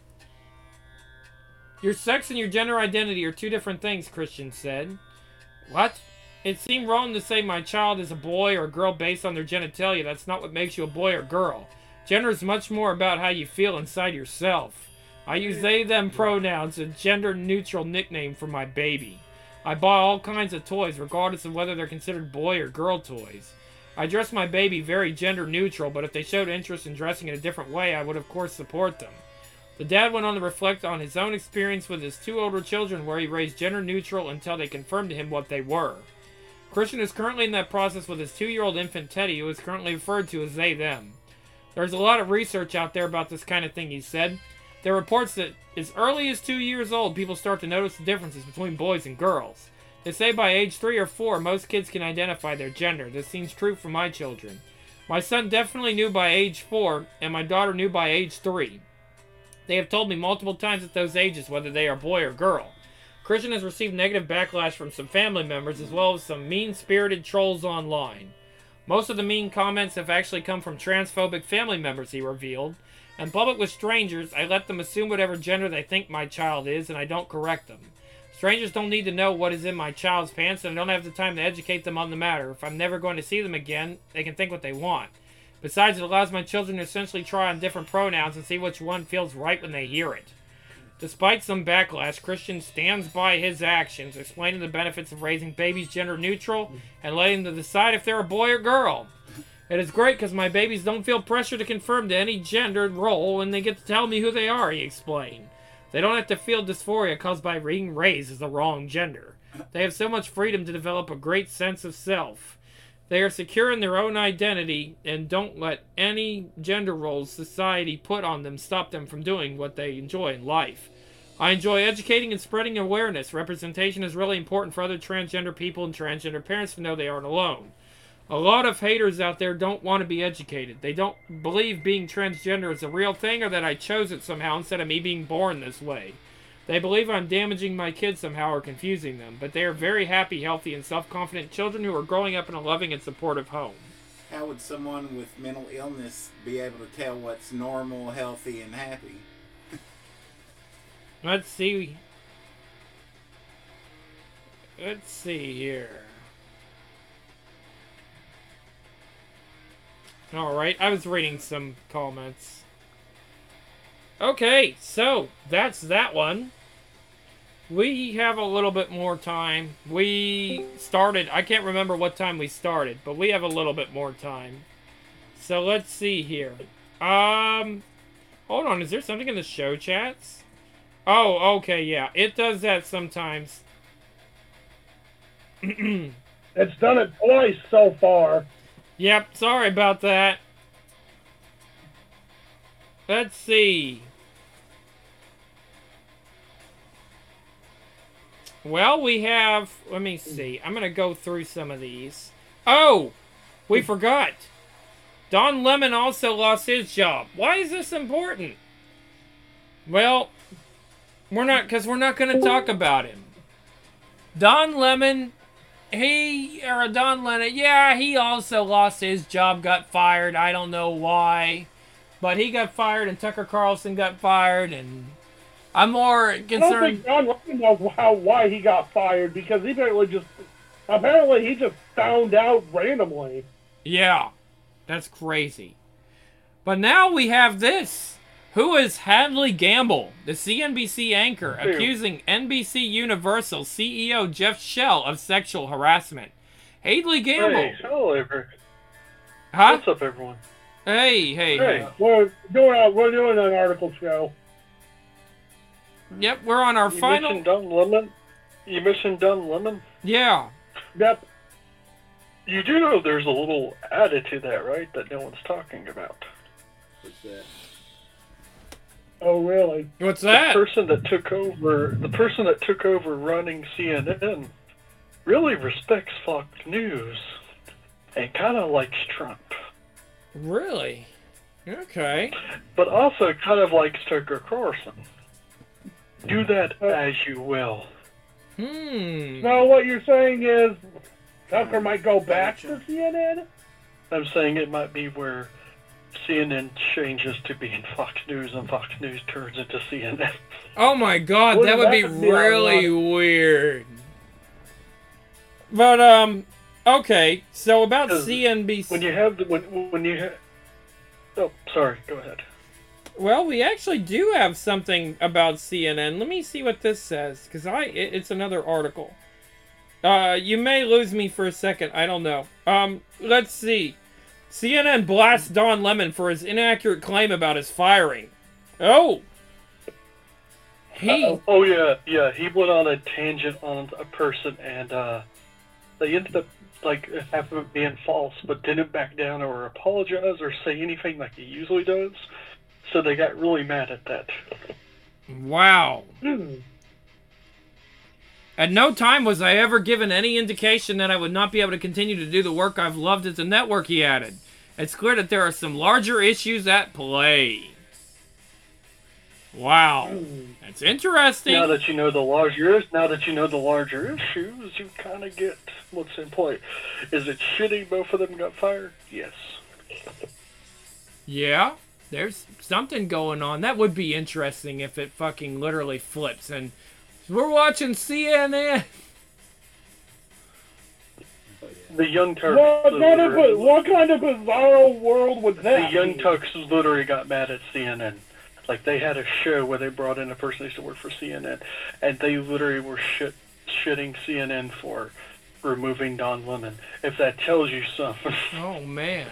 Your sex and your gender identity are 2 different things, Christian said. What? It seemed wrong to say my child is a boy or a girl based on their genitalia. That's not what makes you a boy or girl. Gender is much more about how you feel inside yourself. I use they-them pronouns, a gender-neutral nickname for my baby. I buy all kinds of toys, regardless of whether they're considered boy or girl toys. I dress my baby very gender-neutral, but if they showed interest in dressing in a different way, I would of course support them. The dad went on to reflect on his own experience with his 2 older children, where he raised gender-neutral until they confirmed to him what they were. Christian is currently in that process with his 2-year-old infant Teddy, who is currently referred to as they-them. There's a lot of research out there about this kind of thing, he said. There are reports that as early as 2 years old, people start to notice the differences between boys and girls. They say by age 3 or 4, most kids can identify their gender. This seems true for my children. My son definitely knew by age 4, and my daughter knew by age 3. They have told me multiple times at those ages whether they are boy or girl. Christian has received negative backlash from some family members as well as some mean-spirited trolls online. Most of the mean comments have actually come from transphobic family members, he revealed. In public with strangers, I let them assume whatever gender they think my child is, and I don't correct them. Strangers don't need to know what is in my child's pants, and I don't have the time to educate them on the matter. If I'm never going to see them again, they can think what they want. Besides, it allows my children to essentially try on different pronouns and see which one feels right when they hear it. Despite some backlash, Christian stands by his actions, explaining the benefits of raising babies gender neutral and letting them decide if they're a boy or girl. It is great because my babies don't feel pressure to conform to any gendered role and they get to tell me who they are, he explained. They don't have to feel dysphoria caused by being raised as the wrong gender. They have so much freedom to develop a great sense of self. They are secure in their own identity and don't let any gender roles society put on them stop them from doing what they enjoy in life. I enjoy educating and spreading awareness. Representation is really important for other transgender people and transgender parents to know they aren't alone. A lot of haters out there don't want to be educated. They don't believe being transgender is a real thing or that I chose it somehow instead of me being born this way. They believe I'm damaging my kids somehow or confusing them, but they are very happy, healthy, and self-confident children who are growing up in a loving and supportive home. How would someone with mental illness be able to tell what's normal, healthy, and happy? Let's see. Let's see here. Alright, I was reading some comments. Okay, so that's that one. We have a little bit more time. We started, I can't remember what time we started, but we have a little bit more time. So let's see here. Hold on, is there something in the show chats? Oh, okay, yeah. It does that sometimes. It's done it twice so far. Yep, sorry about that. Let's see. Well, we have... Let me see. I'm going to go through some of these. Oh! We forgot. Don Lemon also lost his job. Why is this important? Well, we're not going to talk about him. Don Lemon... Don Lemon, yeah, he also lost his job, got fired. I don't know why. But he got fired and Tucker Carlson got fired and I'm more concerned... I don't think Don Lemon knows why he got fired because he apparently he just found out randomly. Yeah, that's crazy. But now we have this. Who is Hadley Gamble, the CNBC anchor, accusing NBC Universal CEO Jeff Shell of sexual harassment? Hadley Gamble. Hey, hello, everyone. Huh? What's up, everyone? Hey. We're doing an article show. Yep, we're on our final... You mentioned Don Lemon? Yeah. Yep. You do know there's a little added to that, right? That no one's talking about. What's that? Oh, really? What's that? The person that took over running CNN really respects Fox News and kind of likes Trump. Really? Okay. But also kind of likes Tucker Carlson. Do that as you will. So what you're saying is Tucker might go back to CNN? I'm saying it might be where CNN changes to being Fox News and Fox News turns into CNN. Oh my god, that would be really weird. But, okay, so about CNBC... When you have... Oh, sorry, go ahead. Well, we actually do have something about CNN. Let me see what this says, because it's another article. You may lose me for a second, I don't know. Let's see. CNN blasts Don Lemon for his inaccurate claim about his firing. Oh! Oh, yeah, he went on a tangent on a person, and, they ended up, having it being false, but didn't back down or apologize or say anything like he usually does. So they got really mad at that. Wow. At no time was I ever given any indication that I would not be able to continue to do the work I've loved as a network, he added. It's clear that there are some larger issues at play. Wow. That's interesting. Now that you know the larger issues, you kind of get what's in play. Is it shitty both of them got fired? Yes. Yeah. There's something going on. That would be interesting if it fucking literally flips and we're watching CNN. The Young Turks. What kind of bizarre world would that be? The Young Turks literally got mad at CNN. Like, they had a show where they brought in a person who used to work for CNN, and they literally were shitting CNN for removing Don Lemon. If that tells you something. Oh, man.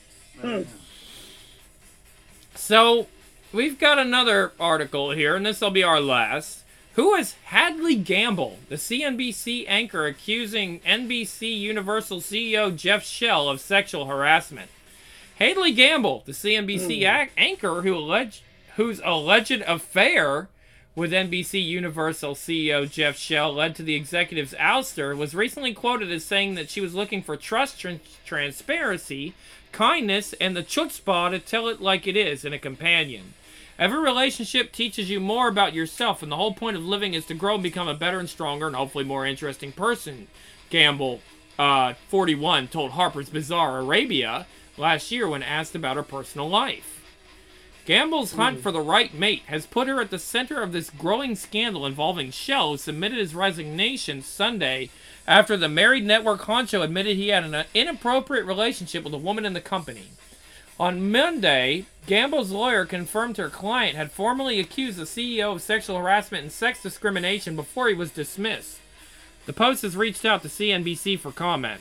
So, we've got another article here, and this will be our last. Who is Hadley Gamble, the CNBC anchor accusing NBC Universal CEO Jeff Shell of sexual harassment? Hadley Gamble, the CNBC anchor whose alleged affair with NBC Universal CEO Jeff Shell led to the executive's ouster, was recently quoted as saying that she was looking for trust, transparency, kindness, and the chutzpah to tell it like it is in a companion. Every relationship teaches you more about yourself, and the whole point of living is to grow and become a better and stronger and hopefully more interesting person, Gamble, 41, told Harper's Bazaar Arabia last year when asked about her personal life. Gamble's hunt for the right mate has put her at the center of this growing scandal involving Shell, who submitted his resignation Sunday after the Married Network honcho admitted he had an inappropriate relationship with a woman in the company. On Monday, Gamble's lawyer confirmed her client had formally accused the CEO of sexual harassment and sex discrimination before he was dismissed. The Post has reached out to CNBC for comment.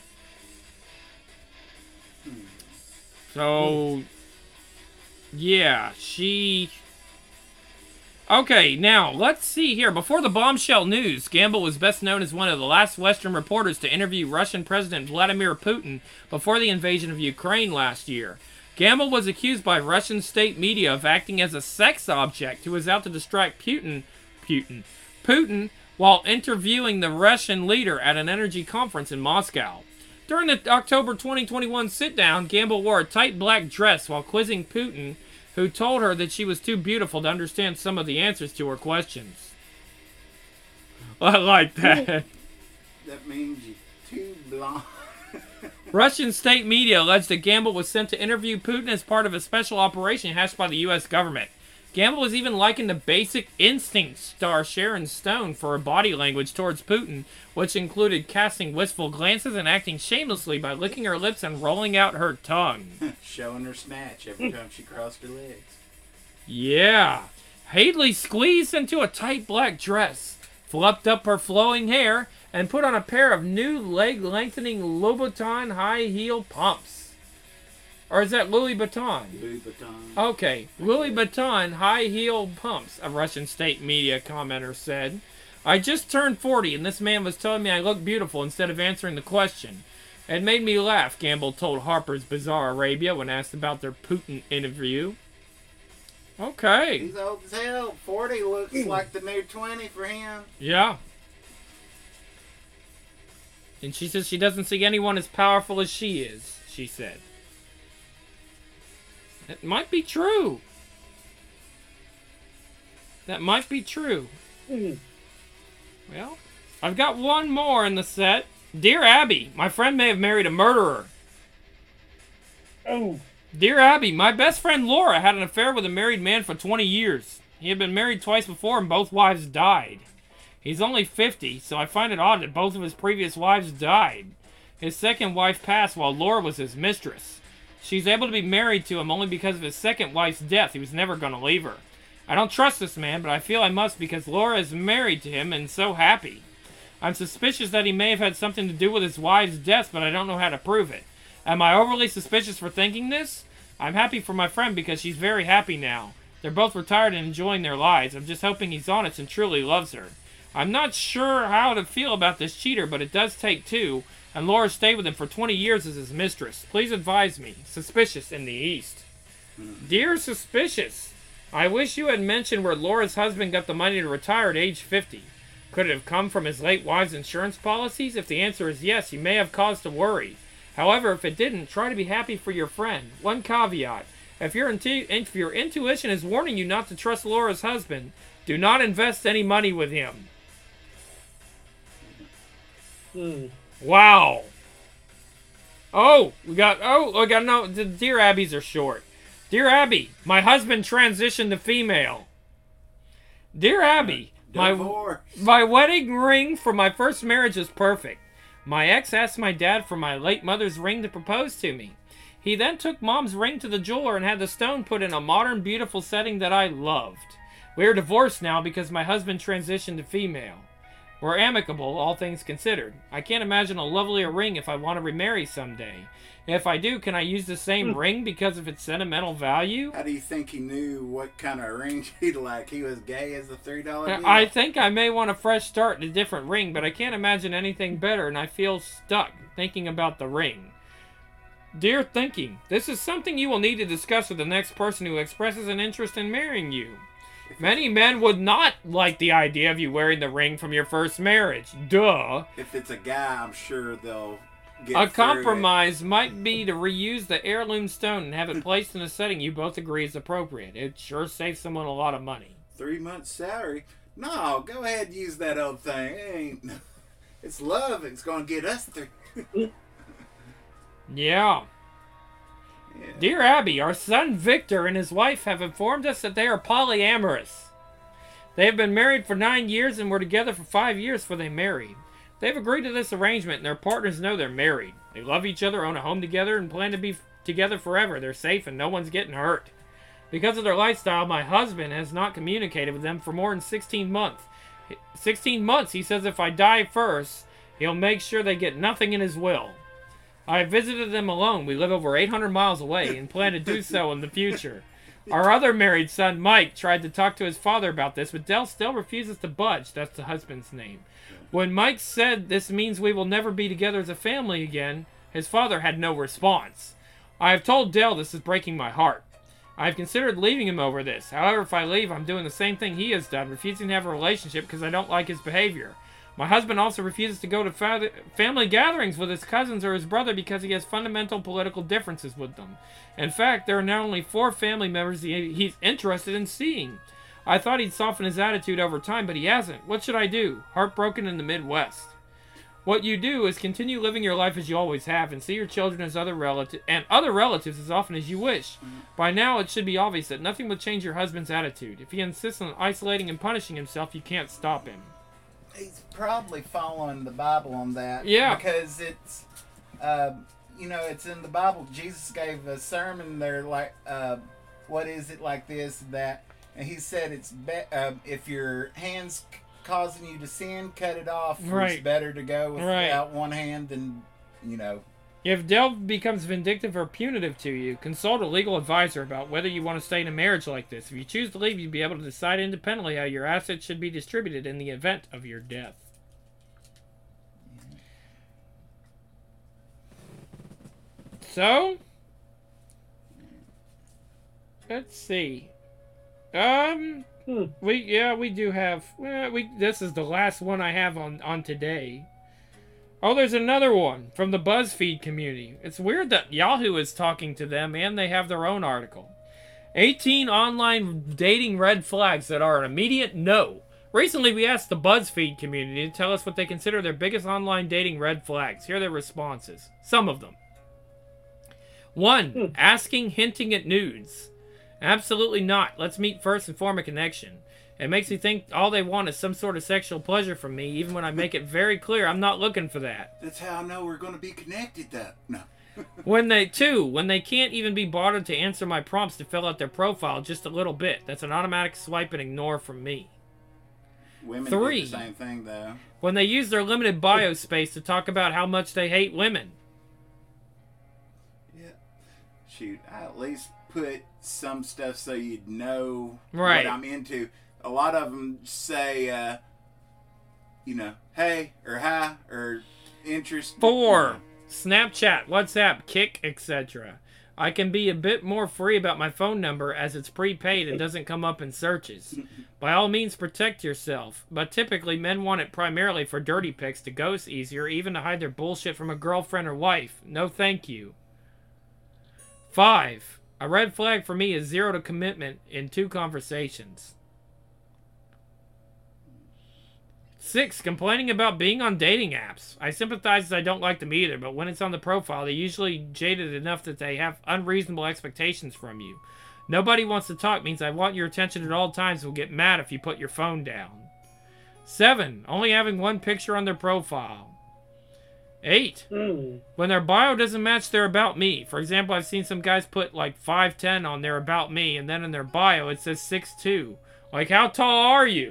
So, yeah, Okay, now, let's see here. Before the bombshell news, Gamble was best known as one of the last Western reporters to interview Russian President Vladimir Putin before the invasion of Ukraine last year. Gamble was accused by Russian state media of acting as a sex object who was out to distract Putin while interviewing the Russian leader at an energy conference in Moscow. During the October 2021 sit-down, Gamble wore a tight black dress while quizzing Putin, who told her that she was too beautiful to understand some of the answers to her questions. I like that. That means you're too blonde. Russian state media alleged that Gamble was sent to interview Putin as part of a special operation hatched by the U.S. government. Gamble was even likened to Basic Instinct star Sharon Stone for her body language towards Putin, which included casting wistful glances and acting shamelessly by licking her lips and rolling out her tongue. Showing her snatch every time she crossed her legs. Yeah. Haley squeezed into a tight black dress, fluffed up her flowing hair, and put on a pair of new leg-lengthening Louboutin high-heel pumps. Or is that Louis Vuitton? Louis Vuitton. Okay, Louis Vuitton high-heel pumps, a Russian state media commenter said. I just turned 40, and this man was telling me I look beautiful instead of answering the question. It made me laugh, Gamble told Harper's Bazaar Arabia when asked about their Putin interview. Okay. He's old as hell. 40 looks like the new 20 for him. Yeah. And she says she doesn't see anyone as powerful as she is, she said. That might be true. That might be true. Well, I've got one more in the set. Dear Abby, my friend may have married a murderer. Oh. Dear Abby, my best friend Laura had an affair with a married man for 20 years. He had been married twice before and both wives died. He's only 50, so I find it odd that both of his previous wives died. His second wife passed while Laura was his mistress. She's able to be married to him only because of his second wife's death. He was never going to leave her. I don't trust this man, but I feel I must because Laura is married to him and so happy. I'm suspicious that he may have had something to do with his wife's death, but I don't know how to prove it. Am I overly suspicious for thinking this? I'm happy for my friend because she's very happy now. They're both retired and enjoying their lives. I'm just hoping he's honest and truly loves her. I'm not sure how to feel about this cheater, but it does take two, and Laura stayed with him for 20 years as his mistress. Please advise me. Suspicious in the East. Dear Suspicious, I wish you had mentioned where Laura's husband got the money to retire at age 50. Could it have come from his late wife's insurance policies? If the answer is yes, you may have cause to worry. However, if it didn't, try to be happy for your friend. One caveat. If your intuition is warning you not to trust Laura's husband, do not invest any money with him. Wow. No, the Dear Abby's are short. Dear Abby, my husband transitioned to female. Dear Abby, my wedding ring for my first marriage is perfect. My ex asked my dad for my late mother's ring to propose to me. He then took mom's ring to the jeweler and had the stone put in a modern, beautiful setting that I loved. We are divorced now because my husband transitioned to female. We're amicable, all things considered. I can't imagine a lovelier ring if I want to remarry someday. If I do, can I use the same ring because of its sentimental value? How do you think he knew what kind of ring he'd like? He was gay as a $3 bill? I think I may want a fresh start and a different ring, but I can't imagine anything better, and I feel stuck thinking about the ring. Dear Thinking, this is something you will need to discuss with the next person who expresses an interest in marrying you. Many men would not like the idea of you wearing the ring from your first marriage. Duh. If it's a guy, I'm sure they'll get A through compromise might be to reuse the heirloom stone and have it placed in a setting you both agree is appropriate. It sure saves someone a lot of money. 3 months' salary. No, go ahead and use that old thing. It's love. It's going to get us through. Yeah. Dear Abby, our son Victor and his wife have informed us that they are polyamorous. They have been married for 9 years and were together for 5 years before they married. They've agreed to this arrangement and their partners know they're married. They love each other, own a home together, and plan to be together forever. They're safe and no one's getting hurt. Because of their lifestyle, my husband has not communicated with them for more than 16 months. 16 months, he says if I die first, he'll make sure they get nothing in his will. I visited them alone. We live over 800 miles away and plan to do so in the future. Our other married son, Mike, tried to talk to his father about this, but Dell still refuses to budge. That's the husband's name. When Mike said this means we will never be together as a family again, his father had no response. I have told Dell this is breaking my heart. I have considered leaving him over this. However, if I leave, I'm doing the same thing he has done, refusing to have a relationship because I don't like his behavior. My husband also refuses to go to family gatherings with his cousins or his brother because he has fundamental political differences with them. In fact, there are now only 4 family members he's interested in seeing. I thought he'd soften his attitude over time, but he hasn't. What should I do? Heartbroken in the Midwest. What you do is continue living your life as you always have and see your children as other relatives as often as you wish. By now, it should be obvious that nothing would change your husband's attitude. If he insists on isolating and punishing himself, you can't stop him. He's probably following the Bible on that. Yeah. Because it's, it's in the Bible. Jesus gave a sermon there like, what is it like this, that, and he said it's if your hand's causing you to sin, cut it off. Right. It's better to go without one hand than, If Delve becomes vindictive or punitive to you, consult a legal advisor about whether you want to stay in a marriage like this. If you choose to leave, you'll be able to decide independently how your assets should be distributed in the event of your death. So, let's see. We do have. This is the last one I have on today. Oh, there's another one from the BuzzFeed community. It's weird that Yahoo is talking to them and they have their own article. 18 online dating red flags that are an immediate no. Recently, we asked the BuzzFeed community to tell us what they consider their biggest online dating red flags. Here are their responses. Some of them. 1. Asking, hinting at nudes. Absolutely not. Let's meet first and form a connection. It makes me think all they want is some sort of sexual pleasure from me, even when I make it very clear I'm not looking for that. That's how I know we're going to be connected, though. No. When they can't even be bothered to answer my prompts to fill out their profile just a little bit, that's an automatic swipe and ignore from me. Women 3. do the same thing, though. When they use their limited bio space to talk about how much they hate women. Yeah. Shoot, I at least put some stuff so you'd know right. what I'm into. A lot of them say, hey, or hi, or interest. 4. Snapchat, WhatsApp, Kik, etc. I can be a bit more free about my phone number as it's prepaid and doesn't come up in searches. By all means, protect yourself. But typically, men want it primarily for dirty pics, to ghost easier, even to hide their bullshit from a girlfriend or wife. No thank you. 5. A red flag for me is 0 to commitment in 2 conversations. 6. Complaining about being on dating apps. I sympathize as I don't like them either, but when it's on the profile, they're usually jaded enough that they have unreasonable expectations from you. Nobody wants to talk means I want your attention at all times and will get mad if you put your phone down. 7. Only having one picture on their profile. 8. When their bio doesn't match their about me. For example, I've seen some guys put like 5'10" on their about me, and then in their bio it says 6'2". Like, how tall are you?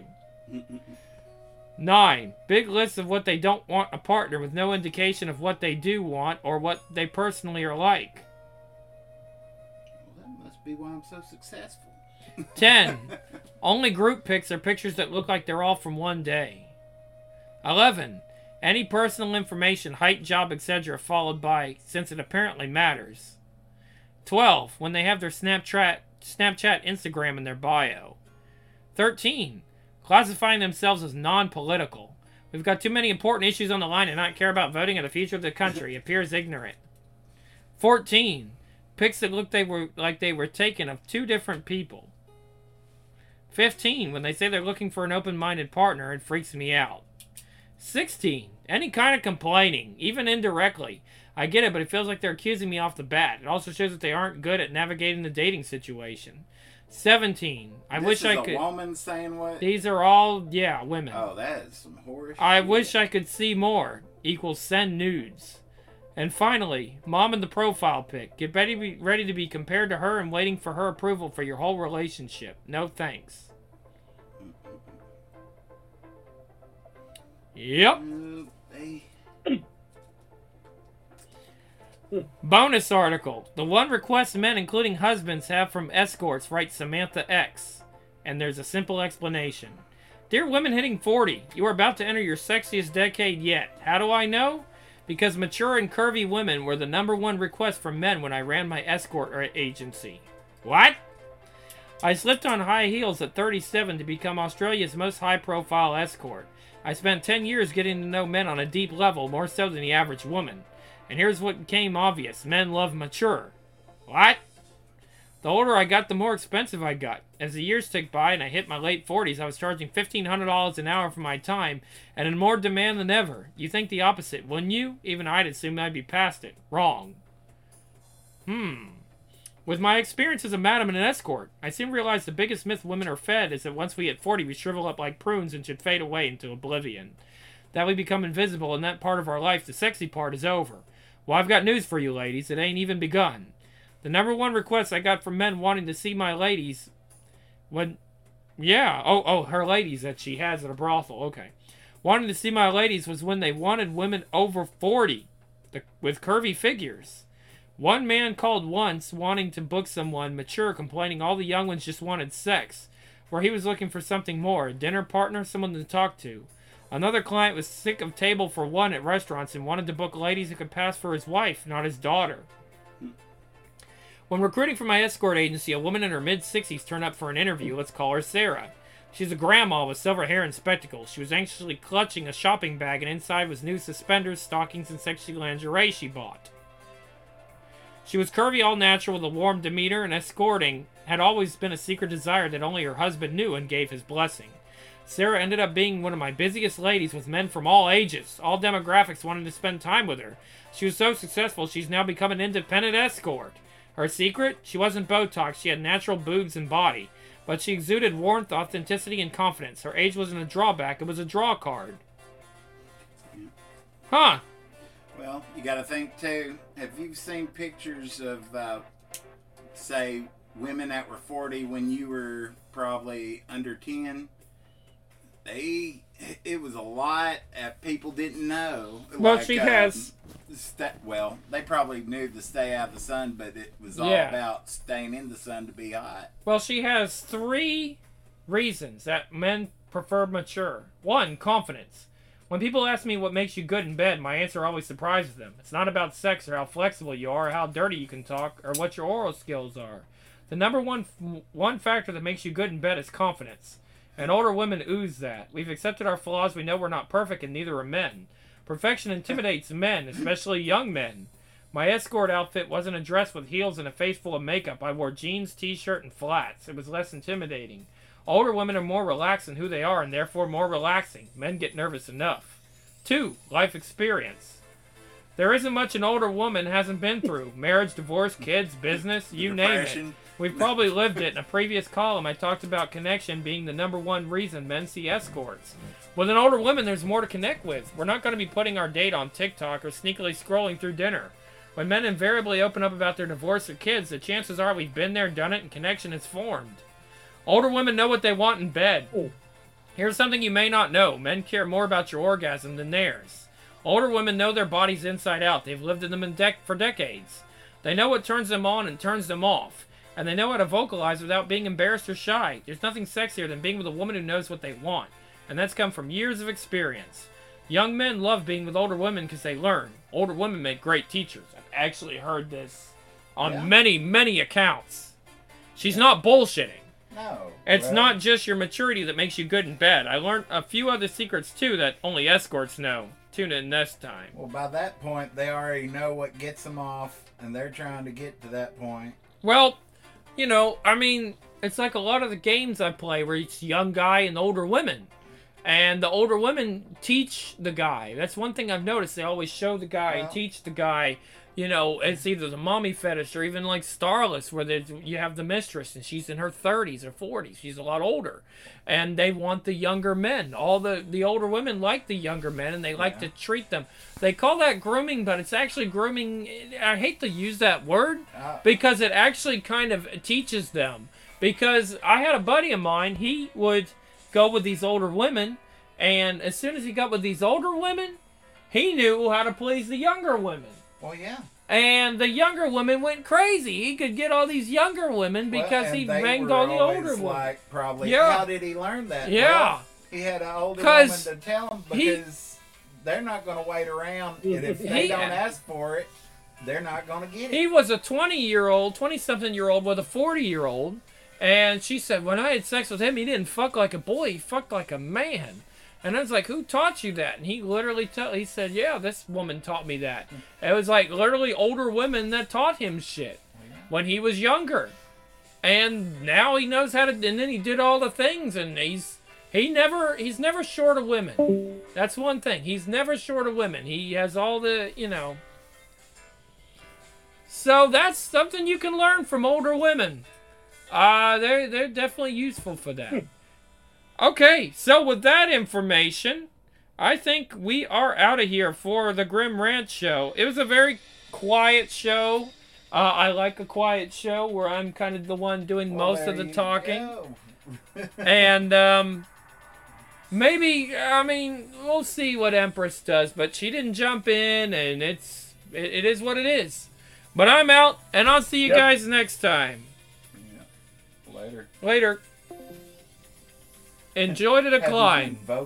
9. Big list of what they don't want a partner with no indication of what they do want or what they personally are like. Well, that must be why I'm so successful. 10. Only group pics are pictures that look like they're all from one day. 11. Any personal information, height, job, etc. followed by, since it apparently matters. 12. When they have their Snapchat, Instagram in their bio. 13. Classifying themselves as non-political. We've got too many important issues on the line and not care about voting or the future of the country. Appears ignorant. 14. Pics that look like they were taken of two different people. 15. When they say they're looking for an open-minded partner, it freaks me out. 16. Any kind of complaining, even indirectly. I get it, but it feels like they're accusing me off the bat. It also shows that they aren't good at navigating the dating situation. 17. I wish I could. This is a woman saying what? These are all, women. Oh, that is some horror shit. I wish I could see more. Equals send nudes. And finally, mom in the profile pic. Get ready to be compared to her and waiting for her approval for your whole relationship. No thanks. Yep. Bonus article. The one request men, including husbands, have from escorts, writes Samantha X. And there's a simple explanation. Dear women hitting 40, you are about to enter your sexiest decade yet. How do I know? Because mature and curvy women were the #1 request from men when I ran my escort agency. What? I slipped on high heels at 37 to become Australia's most high-profile escort. I spent 10 years getting to know men on a deep level, more so than the average woman. And here's what became obvious. Men love mature. What? The older I got, the more expensive I got. As the years ticked by and I hit my late 40s, I was charging $1,500 an hour for my time and in more demand than ever. You think the opposite, wouldn't you? Even I'd assume I'd be past it. Wrong. With my experience as a madam and an escort, I soon realized the biggest myth women are fed is that once we hit 40, we shrivel up like prunes and should fade away into oblivion. That we become invisible in that part of our life, the sexy part, is over. Well, I've got news for you, ladies. It ain't even begun. The #1 request I got from men wanting to see my ladies when... Yeah, her ladies that she has at a brothel, okay. Wanting to see my ladies was when they wanted women over 40 with curvy figures. One man called once wanting to book someone mature, complaining all the young ones just wanted sex, where he was looking for something more, a dinner partner, someone to talk to. Another client was sick of table for one at restaurants and wanted to book ladies who could pass for his wife, not his daughter. When recruiting for my escort agency, a woman in her mid-60s turned up for an interview. Let's call her Sarah. She's a grandma with silver hair and spectacles. She was anxiously clutching a shopping bag, and inside was new suspenders, stockings, and sexy lingerie she bought. She was curvy, all natural, with a warm demeanor, and escorting had always been a secret desire that only her husband knew and gave his blessing. Sarah ended up being one of my busiest ladies with men from all ages. All demographics wanted to spend time with her. She was so successful, she's now become an independent escort. Her secret? She wasn't Botox, she had natural boobs and body. But she exuded warmth, authenticity, and confidence. Her age wasn't a drawback, it was a draw card. Huh. Well, you gotta think too. Have you seen pictures of, say, women that were 40 when you were probably under 10? It was a lot that people didn't know. Well, she has... they probably knew to stay out of the sun, but it was all about staying in the sun to be hot. Well, she has 3 reasons that men prefer mature. 1, confidence. When people ask me what makes you good in bed, my answer always surprises them. It's not about sex or how flexible you are or how dirty you can talk or what your oral skills are. The number one factor that makes you good in bed is confidence. And older women ooze that. We've accepted our flaws. We know we're not perfect, and neither are men. Perfection intimidates men, especially young men. My escort outfit wasn't a dress with heels and a face full of makeup. I wore jeans, t-shirt, and flats. It was less intimidating. Older women are more relaxed in who they are and therefore more relaxing. Men get nervous enough. 2, life experience. There isn't much an older woman hasn't been through. Marriage, divorce, kids, business, you name it. We've probably lived it. In a previous column, I talked about connection being the #1 reason men see escorts. With an older woman, there's more to connect with. We're not going to be putting our date on TikTok or sneakily scrolling through dinner. When men invariably open up about their divorce or kids, the chances are we've been there, done it, and connection is formed. Older women know what they want in bed. Here's something you may not know. Men care more about your orgasm than theirs. Older women know their bodies inside out. They've lived in them for decades. They know what turns them on and turns them off. And they know how to vocalize without being embarrassed or shy. There's nothing sexier than being with a woman who knows what they want. And that's come from years of experience. Young men love being with older women because they learn. Older women make great teachers. I've actually heard this on many, many accounts. She's not bullshitting. No. It's well, not just your maturity that makes you good in bed. I learned a few other secrets, too, that only escorts know. Tune in next time. Well, by that point, they already know what gets them off, and they're trying to get to that point. Well, you know, I mean, it's like a lot of the games I play where it's young guy and older women. And the older women teach the guy. That's one thing I've noticed. They always show the guy and teach the guy. You know, it's either the mommy fetish or even like Starless, where you have the mistress and she's in her 30s or 40s. She's a lot older. And they want the younger men. All the older women like the younger men, and they like to treat them. They call that grooming, but it's actually grooming. I hate to use that word because it actually kind of teaches them. Because I had a buddy of mine, he would go with these older women, and as soon as he got with these older women, he knew how to please the younger women. Well, yeah. And the younger women went crazy. He could get all these younger women because he banged all the older women. Like, probably, how did he learn that? Yeah. Well, he had an older woman to tell him because they're not going to wait around. And if they don't ask for it, they're not going to get it. He was a 20-something-year-old with a 40-year-old. And she said, when I had sex with him, he didn't fuck like a boy. He fucked like a man. And I was like, who taught you that? And he literally he said, yeah, this woman taught me that. It was like literally older women that taught him shit when he was younger. And now he knows how to, and then he did all the things, and he's never short of women. That's one thing. He's never short of women. He has all the, you know. So that's something you can learn from older women. They're definitely useful for that. Okay, so with that information, I think we are out of here for the Grim Ranch show. It was a very quiet show. I like a quiet show where I'm kind of the one doing most of the talking. And maybe, I mean, we'll see what Empress does, but she didn't jump in, and it is what it is. But I'm out, and I'll see you guys next time. Later. Later. Enjoy the decline.